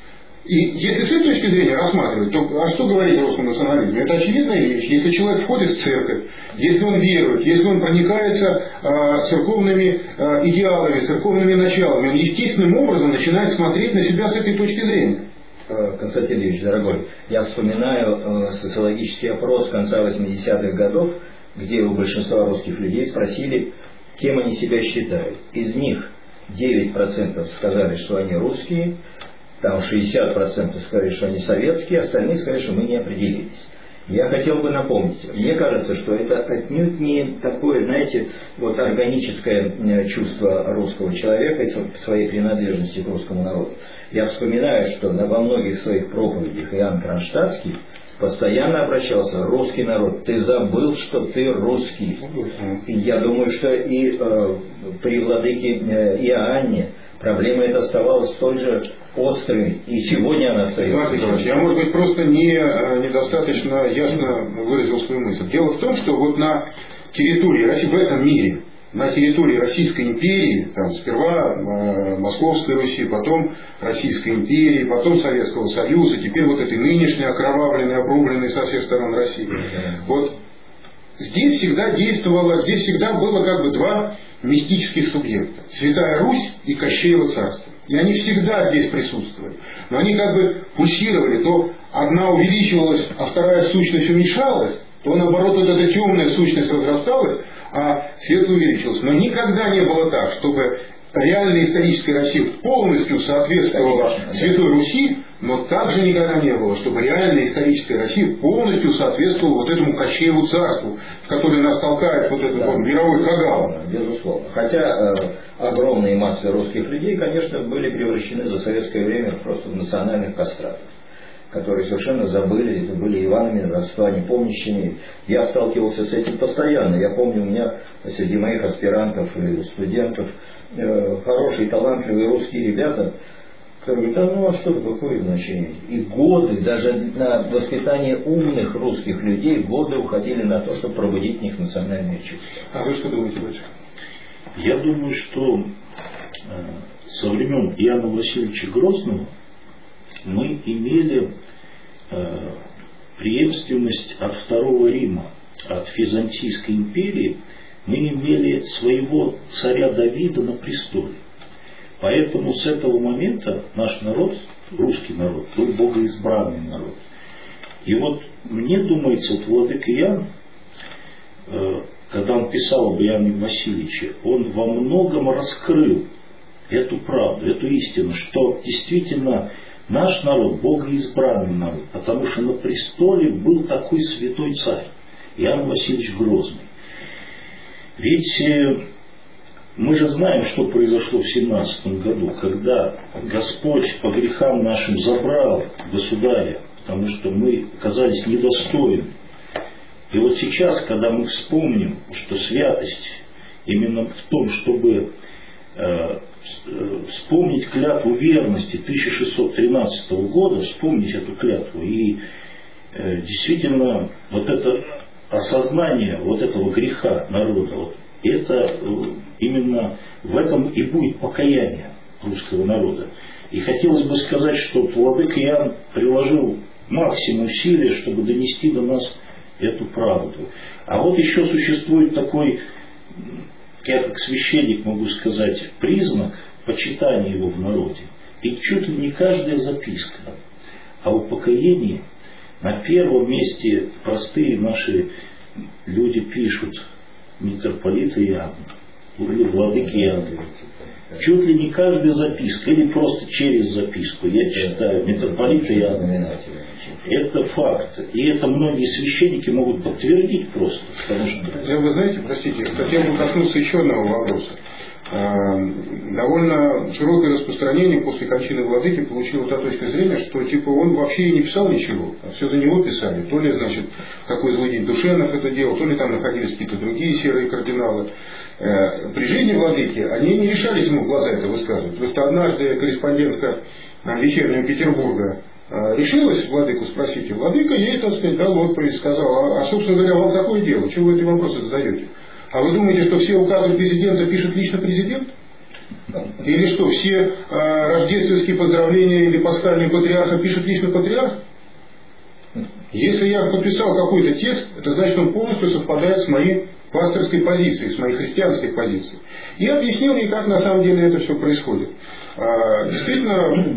И если с этой точки зрения рассматривать, то а что говорить о русском национализме? Это очевидная вещь. Если человек входит в церковь, если он верует, если он проникается э, церковными э, идеалами, церковными началами, он естественным образом начинает смотреть на себя с этой точки зрения. Константин Ильич, дорогой, я вспоминаю э, социологический опрос конца восьмидесятых годов, где у большинства русских людей спросили, кем они себя считают. Из них девять процентов сказали, что они русские, там шестьдесят процентов сказали, что они советские, остальные сказали, что мы не определились. Я хотел бы напомнить, мне кажется, что это отнюдь не такое, знаете, вот органическое чувство русского человека и своей принадлежности к русскому народу. Я вспоминаю, что во многих своих проповедях Иоанн Кронштадтский постоянно обращался: русский народ, ты забыл, что ты русский. И я думаю, что и э, при владыке э, Иоанне проблема эта оставалась столь же острой, и сегодня она остается. Я, может быть, просто не, недостаточно ясно выразил свою мысль. Дело в том, что вот на территории России, в этом мире, на территории Российской империи, там сперва э, Московской Руси, потом Российской империи, потом Советского Союза, теперь вот этой нынешней окровавленной, обрубленной со всех сторон России. Вот здесь всегда действовало, здесь всегда было как бы два мистических субъекта: Святая Русь и Кощеево царство. И они всегда здесь присутствовали. Но они как бы пульсировали, то одна увеличивалась, а вторая сущность уменьшалась, то наоборот вот эта темная сущность разрасталась, а светлая увеличилась. Но никогда не было так, чтобы реальная историческая Россия полностью соответствовала Святой Руси, но также никогда не было, чтобы реальная историческая Россия полностью соответствовала вот этому Кощееву царству, в которое нас толкает вот этот да. вот мировой кагал. Безусловно. Хотя э, огромные массы русских людей, конечно, были превращены за советское время просто в национальных кастратов, которые совершенно забыли, это были Иванами, родства непомнящими. Я сталкивался с этим постоянно. Я помню, у меня среди моих аспирантов и студентов э, хорошие, талантливые русские ребята, которые говорят: да ну а что, какое значение? И годы, даже на воспитание умных русских людей, годы уходили на то, чтобы пробудить в них национальные чувства. А вы что думаете, батюшка? Я думаю, что э, со времен Иоанна Васильевича Грозного мы имели э, преемственность от Второго Рима, от Византийской империи. Мы имели своего царя Давида на престоле. Поэтому с этого момента наш народ, русский народ, был богоизбранный народ. И вот мне думается, вот владыка Иоанн, э, когда он писал об Иоанне Васильевиче, он во многом раскрыл эту правду, эту истину, что действительно наш народ богоизбранный народ, потому что на престоле был такой святой царь, Иоанн Васильевич Грозный. Ведь мы же знаем, что произошло в семнадцатом году, когда Господь по грехам нашим забрал государя, потому что мы оказались недостойны. И вот сейчас, когда мы вспомним, что святость именно в том, чтобы э, вспомнить клятву верности тысяча шестьсот тринадцатого года, вспомнить эту клятву, и э, действительно вот это осознание вот этого греха народа, вот, это э, именно в этом и будет покаяние русского народа. И хотелось бы сказать, что владыка Иоанн приложил максимум усилий, чтобы донести до нас эту правду. А вот еще существует такой, я как священник могу сказать, признак почитания его в народе. И чуть ли не каждая записка о упокоении на первом месте простые наши люди пишут митрополита Иоанна или владыки Иоанна. Чуть ли не каждая записка, или просто через записку, я читаю митрополита Иоанна. Это факт. И это многие священники могут подтвердить просто. Потому что... Вы знаете, простите, хотел бы коснуться еще одного вопроса. Довольно широкое распространение после кончины владыки получила та точка зрения, что типа он вообще и не писал ничего, а все за него писали. То ли, значит, какой злой день Душенов это делал, то ли там находились какие-то другие серые кардиналы. При жизни владыки они не решались ему в глаза это высказывать. Просто однажды корреспондентка вечернего Петербурга решилась владыку спросить, и владыка ей, так сказать, дал отповедь, сказал, а, а собственно говоря, вам какое дело, чего вы эти вопросы задаете? А вы думаете, что все указы президента пишет лично президент? Или что, все э, рождественские поздравления или пасхальные патриарха пишет лично патриарх? Если я подписал какой-то текст, это значит, он полностью совпадает с моей пасторской позицией, с моей христианской позицией. И объяснил ей, как на самом деле это все происходит. А, действительно,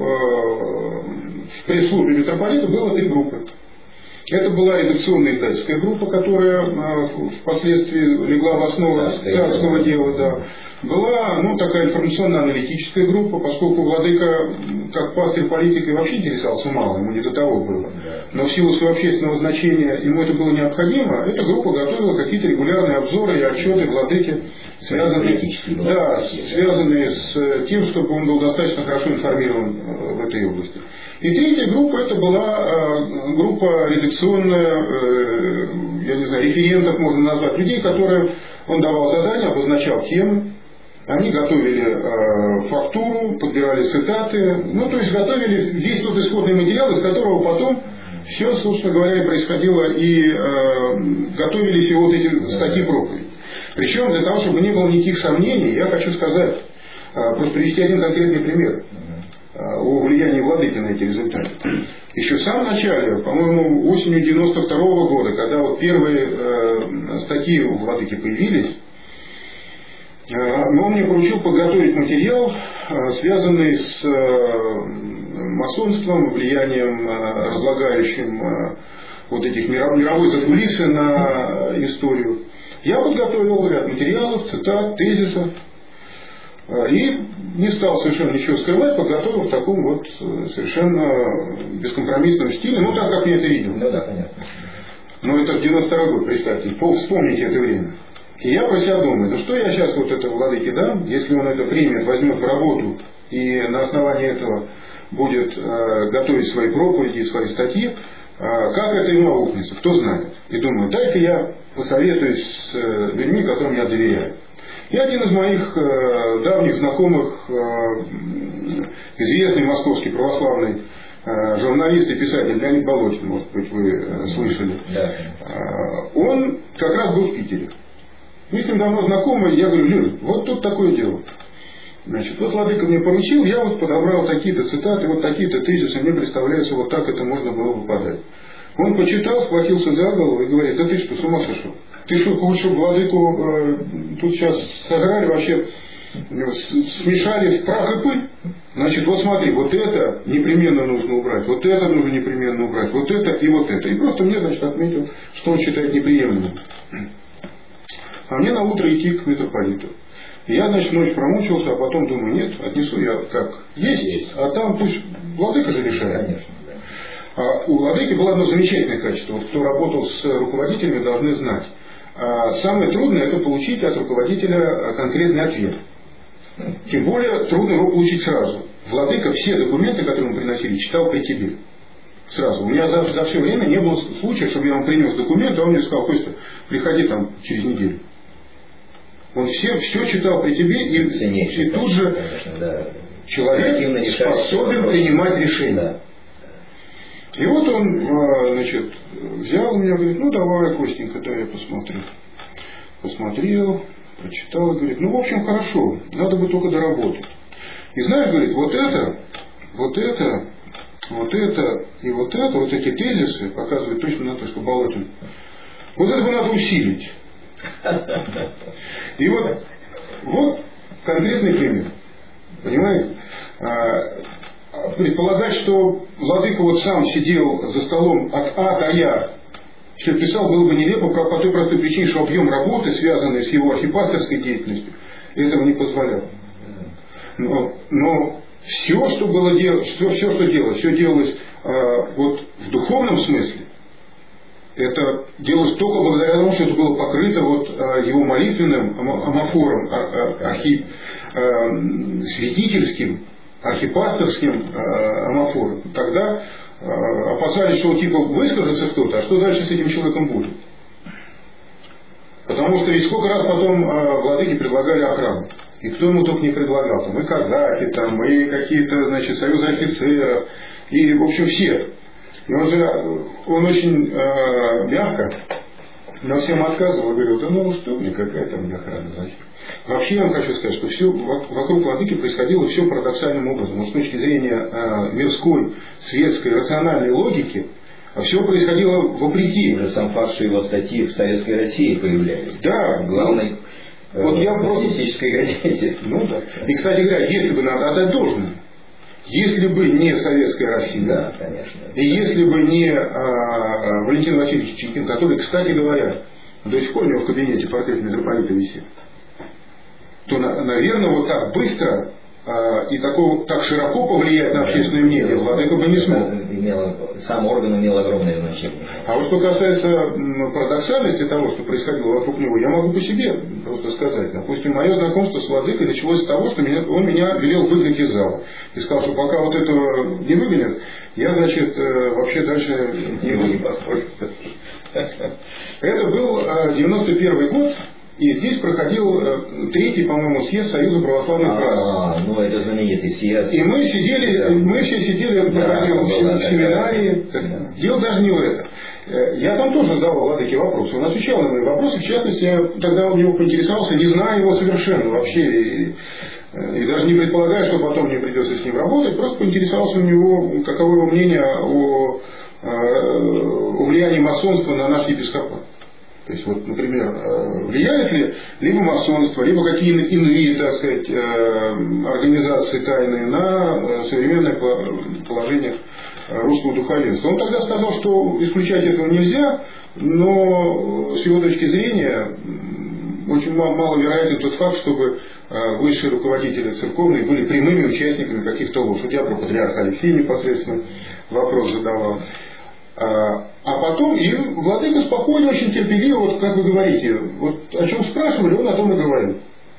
в пресс-службе митрополита было три группы. Это была редакционная издательская группа, которая впоследствии легла в основу царского дела. Да. Была ну, такая информационно-аналитическая группа, поскольку владыка, как пастырь политикой, вообще интересовался мало, ему не до того было. Но в силу своего общественного значения ему это было необходимо. Эта группа готовила какие-то регулярные обзоры и отчеты владыки, связанные, да, связанные с тем, чтобы он был достаточно хорошо информирован в этой области. И третья группа, это была группа редакционная, я не знаю, референтов можно назвать, людей, которые он давал задания, обозначал темы, они готовили фактуру, подбирали цитаты, ну то есть готовили весь тот исходный материал, из которого потом все, собственно говоря, и происходило, и готовились и вот эти статьи проповеди. Причем для того, чтобы не было никаких сомнений, я хочу сказать, просто привести один конкретный пример о влиянии владыки на эти результаты. Еще в самом начале, по-моему, осенью девяносто второго года, когда вот первые э, статьи у владыки появились, э, он мне поручил подготовить материал, э, связанный с э, масонством, влиянием, э, разлагающим э, вот этих миров, мировой закулисы на историю. Я подготовил ряд материалов, цитат, тезисов. И не стал совершенно ничего скрывать, подготовил в таком вот совершенно бескомпромиссном стиле, ну так, как я это видел. Ну да, понятно. Но это девяносто второй год, представьте, вспомните это время. И я про себя думаю, ну что я сейчас вот это владыке дам, если он это примет, возьмет в работу и на основании этого будет э, готовить свои проповеди, свои статьи, э, как это ему аукнется, кто знает. И думаю, дай-ка я посоветуюсь с э, людьми, которым я доверяю. И один из моих э, давних знакомых, э, известный московский православный э, журналист и писатель Леонид Болотин, может быть, вы э, слышали, Да. э, он как раз был в Питере. Мы с ним давно знакомы, я говорю, Лёнь, вот тут такое дело. Значит, вот владыка мне поручил, я вот подобрал такие-то цитаты, вот такие-то тезисы, мне представляется, вот так это можно было бы подать. Он почитал, схватился за голову и говорит, да ты что, с ума сошел? Ты что, лучше владыку э, тут сейчас сыграли, вообще смешали в прах и пыль? Значит, вот смотри, вот это непременно нужно убрать, вот это нужно непременно убрать, вот это и вот это. И просто мне, значит, отметил, что он считает неприемлемым. А мне на утро идти к митрополиту. И я, значит, ночь промучился, а потом думаю, нет, отнесу я как есть, есть. А там пусть владыка же решает. Конечно. А у владыки было одно замечательное качество. Вот кто работал с руководителями, должны знать. самое трудное – это получить от руководителя конкретный ответ. Тем более трудно его получить сразу. Владыка все документы, которые мы приносили, читал при тебе. Сразу. У меня за, за все время не было случая, чтобы я вам принес документы, а он мне сказал: Костя, приходи там через неделю. Он все, все читал при тебе, и, и тут же конечно, да. человек способен принимать решения. Да. И вот он, значит, взял меня, говорит: ну давай, Костенька, да я посмотрю. Посмотрел, прочитал, говорит: ну в общем хорошо, надо бы только доработать. И знаешь, говорит, вот это, вот это, вот это и вот это, вот эти тезисы показывают точно на то, что Болотин. Вот это бы надо усилить. И вот, вот конкретный пример. Понимаете? Предполагать, что владыка вот сам сидел за столом от А до Я, все писал, было бы нелепо по той простой причине, что объем работы, связанный с его архипасторской деятельностью, этого не позволял. Но, но все, что было делать, все, все, что делалось, все делалось э, вот в духовном смысле. Это делалось только благодаря тому, что это было покрыто вот, э, его молитвенным амофором, архи, э, святительским, архипасторским э, амофором. Тогда э, опасались, что типа выскажется кто-то, а что дальше с этим человеком будет? Потому что ведь сколько раз потом э, владыки предлагали охрану. И кто ему только не предлагал. Там и казаки, там, и какие-то, значит, союзы офицеров, и, в общем, все. И он же, он очень э, мягко, но всем отказывал, говорил: да ну что мне, какая там мне охрана, зачем? Вообще я вам хочу сказать, что все вокруг владыки происходило все парадоксальным образом. Но с точки зрения э, мирской, светской, рациональной логики, все происходило вопреки. Уже сам факт, что его статьи в Советской России появлялись. Да. Главной вот я политической газете. Ну да. И, кстати говоря, если бы надо отдать должное, если бы не Советская Россия, да, конечно, и если бы не а, Валентин Васильевич Чекин, который, кстати говоря, до сих пор у него в кабинете портрет митрополита висит, то, наверное, вот так быстро а, и такого, так широко повлиять на общественное мнение владыка бы не смог. Имело, сам орган имел огромное значение. А вот что касается парадоксальности того, что происходило вокруг него, я могу по себе просто сказать. Допустим, мое знакомство с владыкой началось с того, что меня, он меня велел выгнать из зала. И сказал, что пока вот этого не выгонят, я, значит, вообще дальше не буду. Это был девяносто первый год. И здесь проходил э, третий, по-моему, съезд Союза православных братств. А, ну это знаменитый съезд. И мы сидели, да. мы все сидели, он проходил да, в семинарии. Да. Дело даже не в этом. Я там тоже задавал владыке вопросы. Он отвечал на мои вопросы. В частности, я тогда у него поинтересовался, не зная его совершенно вообще. И, и даже не предполагая, что потом мне придется с ним работать, просто поинтересовался у него, каково его мнение о, о влиянии масонства на наш епископат. То есть, вот, например, влияет ли либо масонство, либо какие-нибудь иные, так сказать, организации тайные на современное положение русского духовенства. Он тогда сказал, что исключать этого нельзя, но с его точки зрения очень маловероятен тот факт, чтобы высшие руководители церковные были прямыми участниками каких-то лож. Вот я про патриарха Алексея непосредственно вопрос задавал. А потом, и владыка спокойно, очень терпеливо, вот как вы говорите, вот о чем спрашивали, он о том и говорил.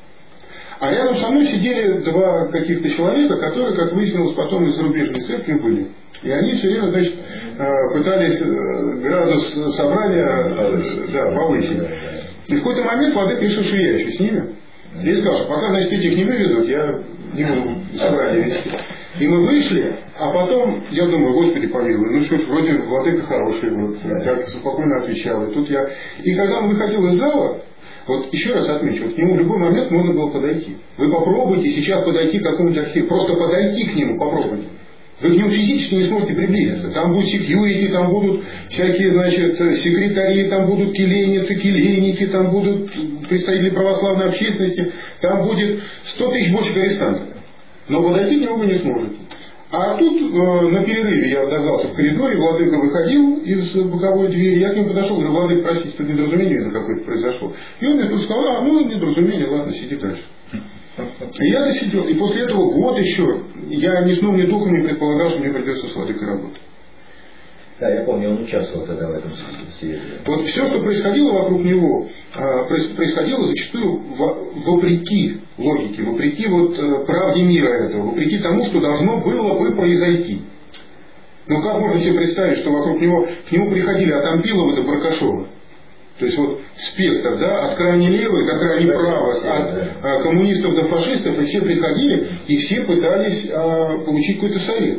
А рядом со мной сидели два каких-то человека, которые, как выяснилось, потом из зарубежной церкви были. И они все время, значит, пытались градус собрания да, повысить. И в какой-то момент владыка решил, что я еще с ними. И сказал, что пока, значит, этих не выведут, я не буду собрание вести. И мы вышли, а потом, я думаю, Господи помилуй, ну что ж, вроде владыка хороший, вот, как спокойно отвечал. И тут я... И когда он выходил из зала, вот еще раз отмечу, вот к нему в любой момент можно было подойти. Вы попробуйте сейчас подойти к какому-нибудь архиву, просто подойти к нему, попробуйте. Вы к нему физически не сможете приблизиться. Там будет секьюрити, там будут всякие, значит, секретари, там будут келейницы, келейники, там будут представители православной общественности, там будет сто тысяч бочек арестантов. Но подойти к нему вы не сможете. А тут э, на перерыве я дождался в коридоре, владыка выходил из боковой двери, я к нему подошел, говорю, владыка, простите, тут недоразумение, видно, какое-то произошло. И он мне тут сказал, а, ну, недоразумение, ладно, сиди дальше. И я досидел. И после этого год еще я ни сном, ни духом не предполагал, что мне придется с владыкой работать. Да, я помню, он участвовал тогда в этом съезде. Вот все, что происходило вокруг него, происходило зачастую вопреки логике, вопреки вот правде мира этого, вопреки тому, что должно было бы произойти. Ну как можно себе представить, что вокруг него, к нему приходили от Ампилова до Баркашова? То есть вот спектр, да, от крайне левой до крайне правой, от коммунистов до фашистов, и все приходили, и все пытались получить какой-то совет.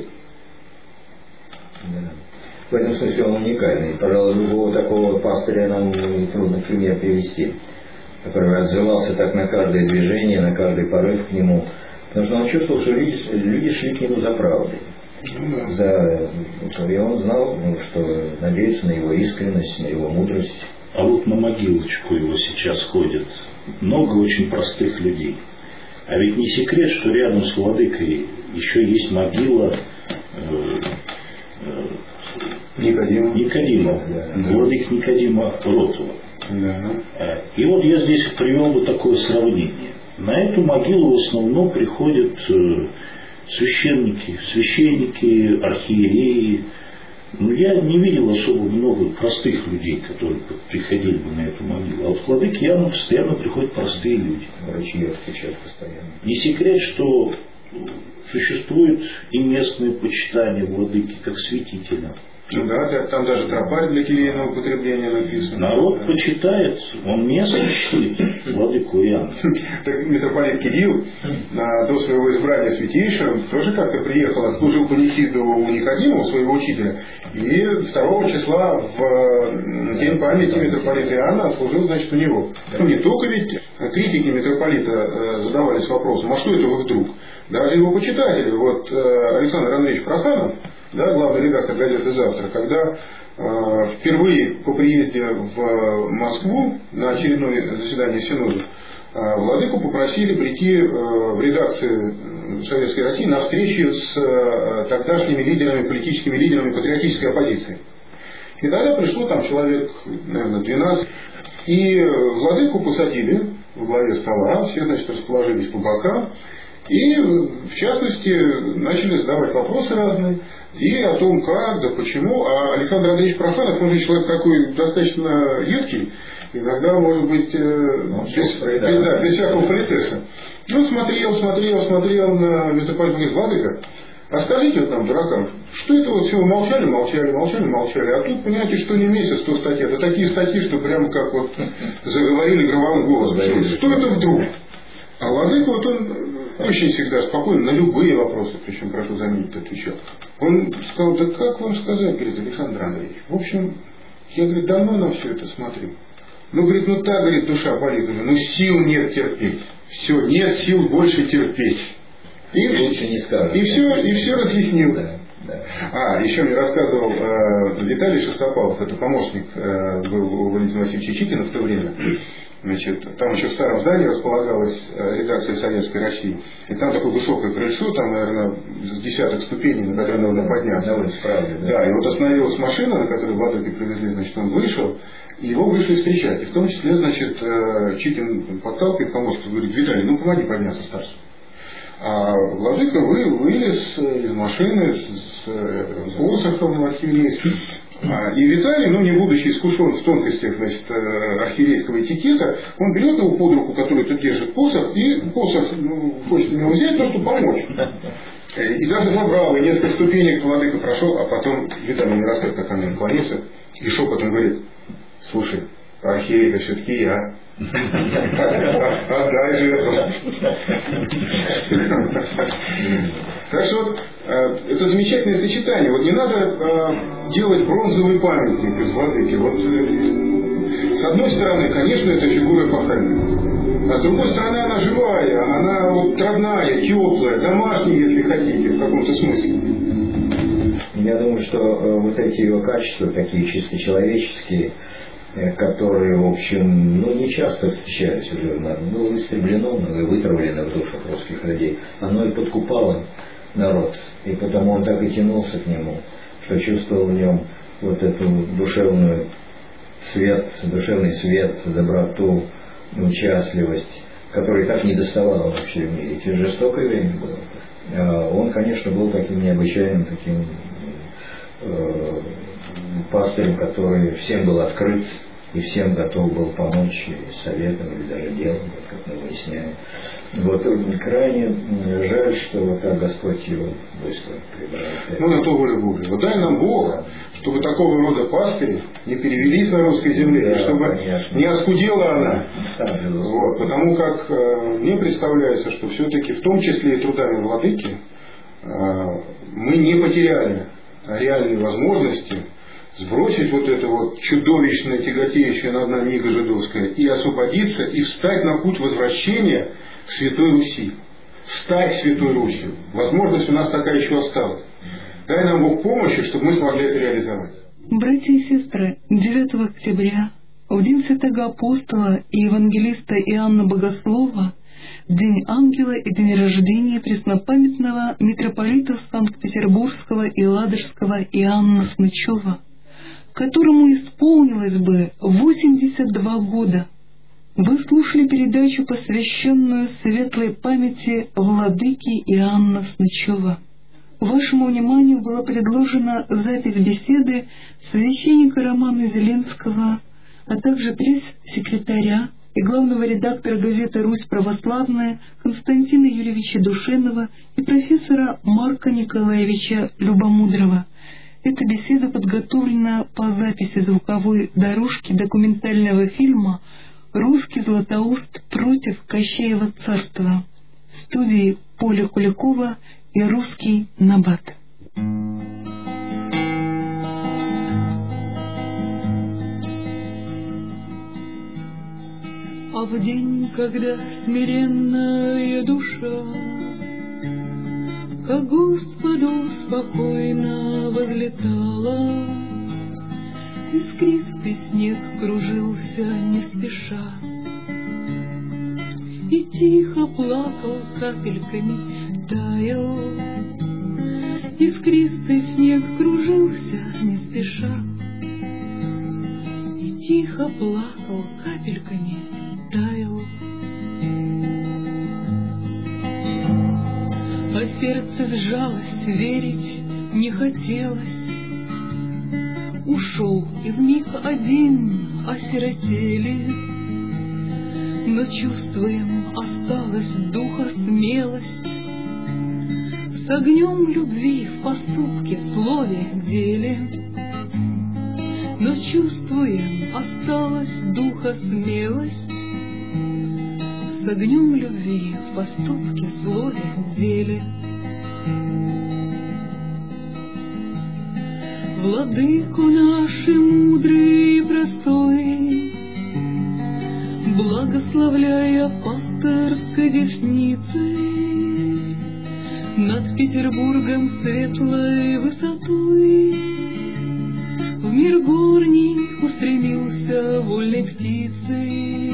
Да. В этом смысле он уникальный. Пожалуй, другого такого пастыря нам трудно в пример привести, который отзывался так на каждое движение, на каждый порыв к нему. Потому что он чувствовал, что люди, люди шли к нему за правдой. За... И он знал, ну, что надеются на его искренность, на его мудрость. А вот на могилочку его сейчас ходит много очень простых людей. А ведь не секрет, что рядом с владыкой еще есть могила э, э, Никодима. Никодима, Да. владык Никодима Ротова. Да. И вот я здесь привел бы такое сравнение. На эту могилу в основном приходят э, священники, священники, архиереи. Но я не видел особо много простых людей, которые приходили бы на эту могилу. А вот к владыке Иоанну постоянно приходят простые люди. Врачи отвечают постоянно. Не секрет, что существует и местное почитание владыки как святителя. Ну да, там даже тропарь для келейного употребления написан. Народ да. почитает, он местно чтит владыку Иоанна. Так митрополит Кирилл до своего избрания святейшим тоже как-то приехал, отслужил панихиду у Никодима, у своего учителя, и второго числа в день памяти митрополита Иоанна отслужил, значит, у него. Ну не только ведь критики митрополита задавались вопросом, а что это вы вдруг? Даже его почитатели, вот Александр Андреевич Проханов, да, главный редактор газеты «Завтра», когда э, впервые по приезде в Москву на очередное заседание Синода э, владыку попросили прийти э, в редакцию Советской России на встречу с э, тогдашними лидерами, политическими лидерами патриотической оппозиции. И тогда пришло там человек, наверное, двенадцать, и владыку посадили в главе стола, все, значит, расположились по бокам, и, в частности, начали задавать вопросы разные, и о том, как, да почему. А Александр Андреевич Проханов, он же человек такой достаточно едкий, иногда, может быть, ну, без, без, да, без всякого политеса. И он смотрел, смотрел, смотрел на митрополита, говорит: владыка, а скажите вот нам, дуракам, что это вот все, вы молчали, молчали, молчали, молчали, а тут, понимаете, что не месяц, то статья, да такие статьи, что прямо как вот заговорили громовым голосом. Что, что это вдруг? А владыка, вот он очень всегда спокойно на любые вопросы, причем, прошу заметить, отвечал. Он сказал: да как вам сказать, говорит, Александр Андреевич, в общем, я, говорит, давно на все это смотрю. Ну, говорит, ну так, говорит, душа болит уже, ну сил нет терпеть. Все, нет сил больше терпеть. И, лучше не скажешь. И все, и все разъяснил. Да, да. А, еще мне рассказывал э, Виталий Шестопалов, это помощник э, был у Валентина Васильевича Чикина в то время. Значит, там еще в старом здании располагалась редакция Советской России. И там такое высокое крыльцо, там, наверное, с десяток ступеней, на которые нужно подняться. Да, да. Да, и вот остановилась машина, на которой владыке привезли, значит, он вышел, и его вышли встречать. И в том числе, значит, Чикин подталкивает помощника, говорит: Виталий, ну помоги подняться старцу. А владыка вы, вылез из машины с, с посохом архиерейским. И Виталий, ну не будучи искушен в тонкостях, значит, архиерейского этикета, он берет его под руку, который тут держит посох, и посох, ну, хочет у него взять, то, чтобы помочь. И даже забрал, и несколько ступенек владыка прошел, а потом Виталий мне рассказывает, как ко мне наклонился, и шепотом говорит: слушай, архиерей-то все-таки я. Отдай же это. Так что вот, это замечательное сочетание. Вот не надо делать бронзовый памятник из владыки. Вот, с одной стороны, конечно, это фигура эпохальная. А с другой стороны, она живая, она вот родная, теплая, домашняя, если хотите, в каком-то смысле. Я думаю, что вот эти его качества, такие чисто человеческие, которые, в общем, ну, не часто встречались уже, было истреблено, много вытравлено в душах русских людей. Оно и подкупало народ, и потому он так и тянулся к нему, что чувствовал в нем вот эту душевную свет, душевный свет, доброту, участливость, которой так не доставало вообще в мире. Ведь жестокое время было. А он, конечно, был таким необычайным, таким э, пастырем, который всем был открыт и всем готов был помочь советом или даже делом, как мы выясняем. Вот крайне жаль, что вот так Господь его быстро прибрал. Ну, на то воля Божия. Вот дай нам Бог, чтобы такого рода пастыри не перевелись на русской земле, да, и чтобы конечно. Не оскудела она. Да, вот, потому как э, мне представляется, что все-таки в том числе и трудами владыки э, мы не потеряли реальной возможности сбросить вот это вот чудовищное, тяготеющее над нами иго жидовское и освободиться, и встать на путь возвращения к Святой Руси. Стать Святой Русью. Возможность у нас такая еще осталась. Дай нам Бог помощи, чтобы мы смогли это реализовать. Братья и сестры, девятого октября, в день святого апостола и евангелиста Иоанна Богослова, день ангела и день рождения преснопамятного митрополита Санкт-Петербургского и Ладожского Иоанна Смычева, которому исполнилось бы восемьдесят два года. Вы слушали передачу, посвященную светлой памяти владыки Иоанна Смычева. Вашему вниманию была предложена запись беседы священника Романа Зеленского, а также пресс-секретаря и главного редактора газеты «Русь православная» Константина Юрьевича Душенова и профессора Марка Николаевича Любомудрова. Эта беседа подготовлена по записи звуковой дорожки документального фильма «Русский Златоуст против Кощеева царства» в студии Поля Куликова и русский Набат. А в день, когда смиренная душа к Господу спокойно возлетала, искристый снег кружился не спеша и тихо плакал, капельками таял. Искристый снег кружился не спеша и тихо плакал, капельками таял. А сердце сжалось, верить не хотелось. Ушел и вмиг один осиротели, но чувствуем, осталась духа смелость. С огнем любви в поступке, слове, деле, но чувствуем, осталась духа смелость. С огнем любви в поступке, слове, деле. Владыку наши мудрый и простой, благословляя пастырской десницей, над Петербургом светлой высотой в мир горний устремился вольной птицей.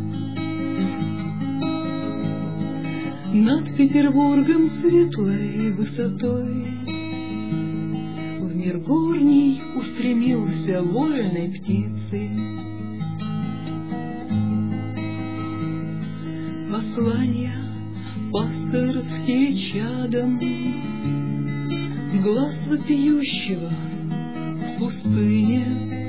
Над Петербургом светлой высотой в мир горний устремился вольной птицей. Послания пастырские чадом, глаз вопиющего в пустыне,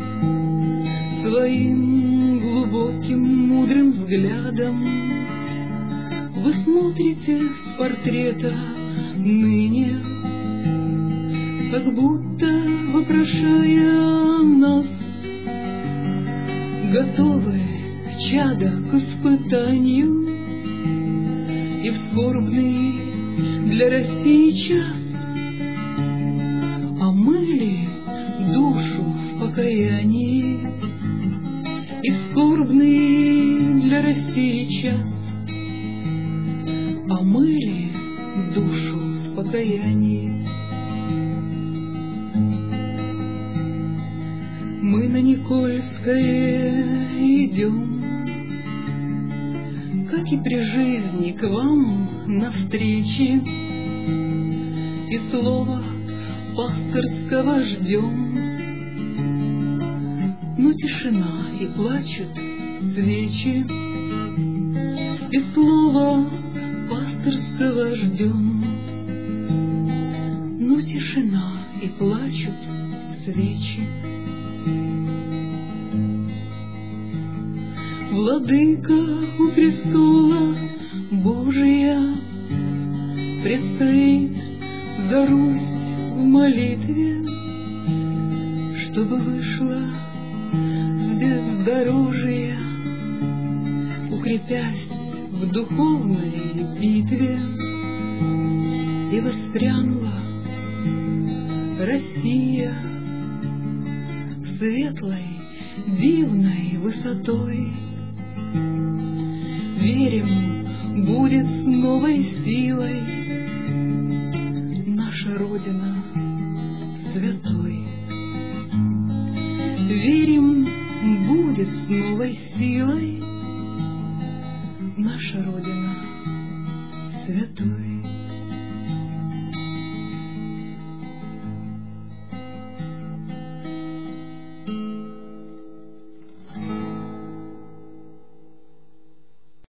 своим глубоким мудрым взглядом вы смотрите с портрета ныне, как будто вопрошая нас, готовы чада к испытанию. И в скорбный для России час омыли душу в покаянии. И в скорбный для России час омыли душу в покаянии. Мы на Никольское идем, как и при жизни, к вам навстречи, и слова пастырского ждем. Но тишина, и плачут свечи, и слова пастырского ждем. Но тишина, и плачут свечи. Владыка у престола Божия предстоит за Русь в молитве, чтобы вышла с бездорожья, укрепясь в духовной битве, и воспрянула Россия светлой, дивной высотой. Верим, будет с новой силой наша Родина святой. Верим, будет с новой силой наша Родина святой.